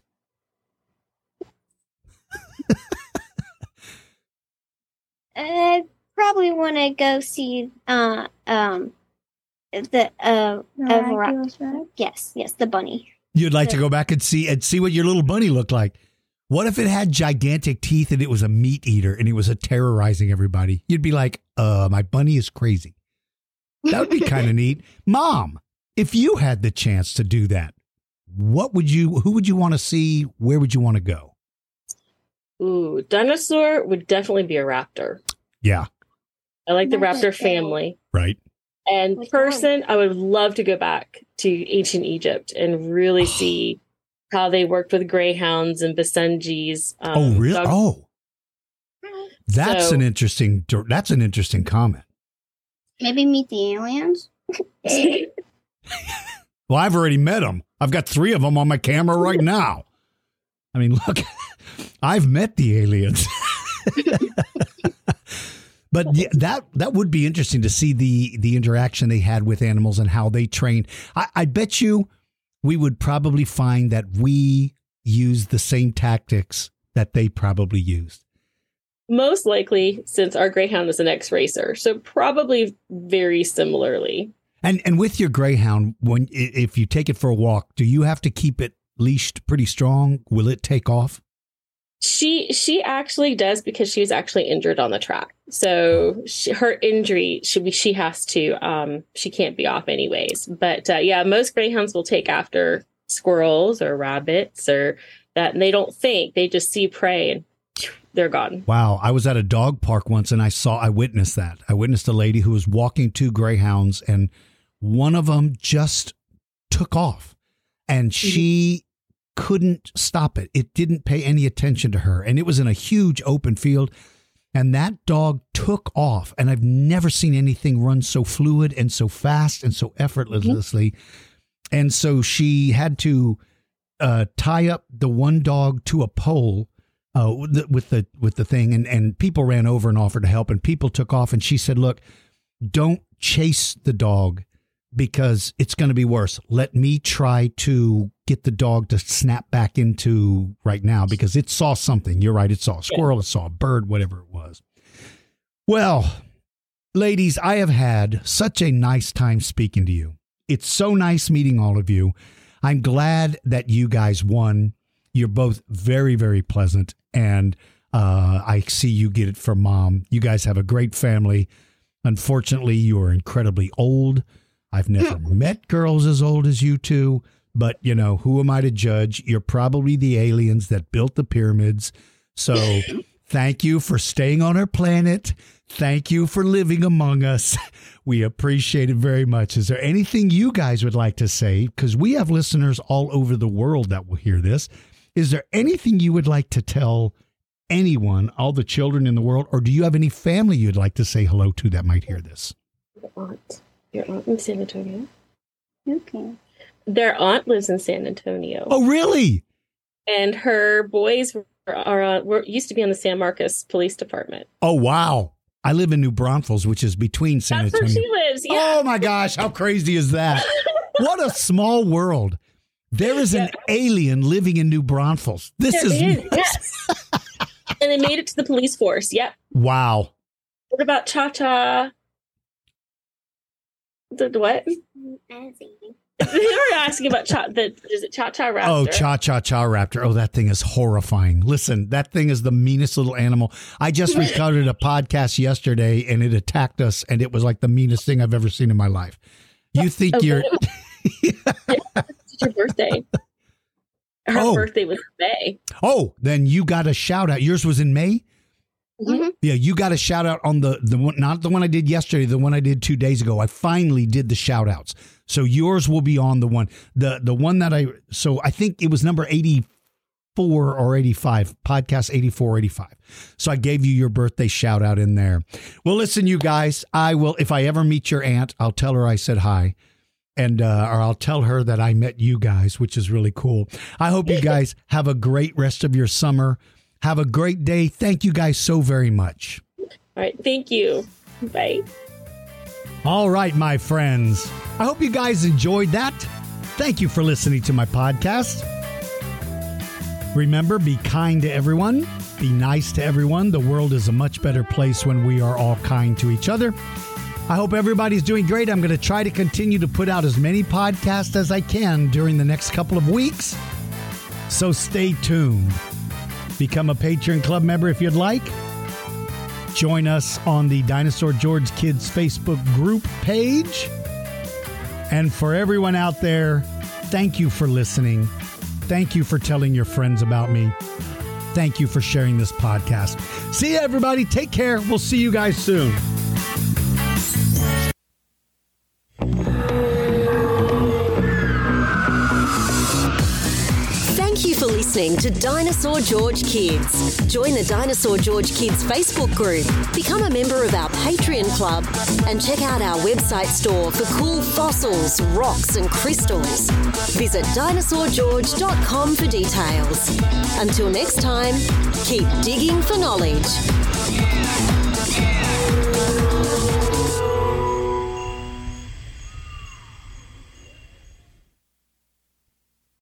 I probably want to go see uh um the uh Miraculous Rabbit? yes yes the bunny. You'd like to go back and see and see what your little bunny looked like. What if it had gigantic teeth and it was a meat eater and it was a terrorizing everybody? You'd be like, uh, my bunny is crazy. That would be kind of neat. Mom, if you had the chance to do that, what would you, who would you want to see? Where would you want to go? Ooh, dinosaur would definitely be a raptor. Yeah. I like the Not raptor that big. family. Right. And Which person, I would love to go back to ancient Egypt and really see how they worked with greyhounds and Basenjis. Um, oh, really? dogs. Oh, that's So- an interesting, that's an interesting comment. Maybe meet the aliens. Well, I've already met them. I've got three of them on my camera right now. I mean, look, I've met the aliens. But yeah, that that would be interesting to see the the interaction they had with animals and how they trained. I, I bet you we would probably find that we use the same tactics that they probably used. Most likely, since our greyhound is an ex-racer, so probably very similarly. And and with your greyhound, when if you take it for a walk, do you have to keep it leashed pretty strong? Will it take off? She she actually does because she was actually injured on the track. So she, her injury, she she has to um she can't be off anyways. But uh, yeah, most greyhounds will take after squirrels or rabbits or that, and they don't think, they just see prey and they're gone. Wow, I was at a dog park once and I saw I witnessed that. I witnessed a lady who was walking two greyhounds and one of them just took off and she mm-hmm. couldn't stop it. It didn't pay any attention to her. And it was in a huge open field. And that dog took off. And I've never seen anything run so fluid and so fast and so effortlessly. Mm-hmm. And so she had to uh, tie up the one dog to a pole uh, with the, with the with the thing. And, and people ran over and offered to help. And people took off. And she said, look, don't chase the dog because it's going to be worse. Let me try to get the dog to snap back into right now because it saw something. You're right. It saw a squirrel. It saw a bird, whatever it was. Well, ladies, I have had such a nice time speaking to you. It's so nice meeting all of you. I'm glad that you guys won. You're both very, very pleasant. And uh, I see you get it from Mom. You guys have a great family. Unfortunately, you are incredibly old. I've never met girls as old as you two, but, you know, who am I to judge? You're probably the aliens that built the pyramids. So thank you for staying on our planet. Thank you for living among us. We appreciate it very much. Is there anything you guys would like to say? Because we have listeners all over the world that will hear this. Is there anything you would like to tell anyone, all the children in the world, or do you have any family you'd like to say hello to that might hear this? Aunt. Your aunt in San Antonio? Okay. Their aunt lives in San Antonio. Oh, really? And her boys were, are uh, were used to be on the San Marcos Police Department. Oh, wow. I live in New Braunfels, which is between San That's Antonio. That's where she lives, yeah. Oh, my gosh. How crazy is that? What a small world. There is an yeah. alien living in New Braunfels. This there is, is yes. And they made it to the police force. Yep. Wow. What about Cha-Cha? The what? They were asking about cha, the is it Cha Cha Raptor? Oh, Cha Cha Cha Raptor. Oh, that thing is horrifying. Listen, that thing is the meanest little animal. I just recorded a podcast yesterday and it attacked us and it was like the meanest thing I've ever seen in my life. You think okay. you're yeah, it's your birthday. Her oh. birthday was in May. Oh, then you got a shout out. Yours was in May? Mm-hmm. Yeah, you got a shout out on the, the one, not the one I did yesterday, the one I did two days ago. I finally did the shout outs. So yours will be on the one, the, the one that I, so I think it was number eighty-four or eighty-five, podcast eighty-four, eighty-five. So I gave you your birthday shout out in there. Well, listen, you guys, I will, if I ever meet your aunt, I'll tell her I said hi. And, uh, or I'll tell her that I met you guys, which is really cool. I hope you guys have a great rest of your summer. Have a great day. Thank you guys so very much. All right. Thank you. Bye. All right, my friends. I hope you guys enjoyed that. Thank you for listening to my podcast. Remember, be kind to everyone. Be nice to everyone. The world is a much better place when we are all kind to each other. I hope everybody's doing great. I'm going to try to continue to put out as many podcasts as I can during the next couple of weeks. So stay tuned. Become a Patreon Club member if you'd like. Join us on the Dinosaur George Kids Facebook group page. And for everyone out there, thank you for listening. Thank you for telling your friends about me. Thank you for sharing this podcast. See you, everybody. Take care. We'll see you guys soon. Thank you for listening to Dinosaur George Kids. Join the Dinosaur George Kids Facebook group, become a member of our Patreon club, and check out our website store for cool fossils, rocks, and crystals. Visit dinosaur george dot com for details. Until next time, keep digging for knowledge.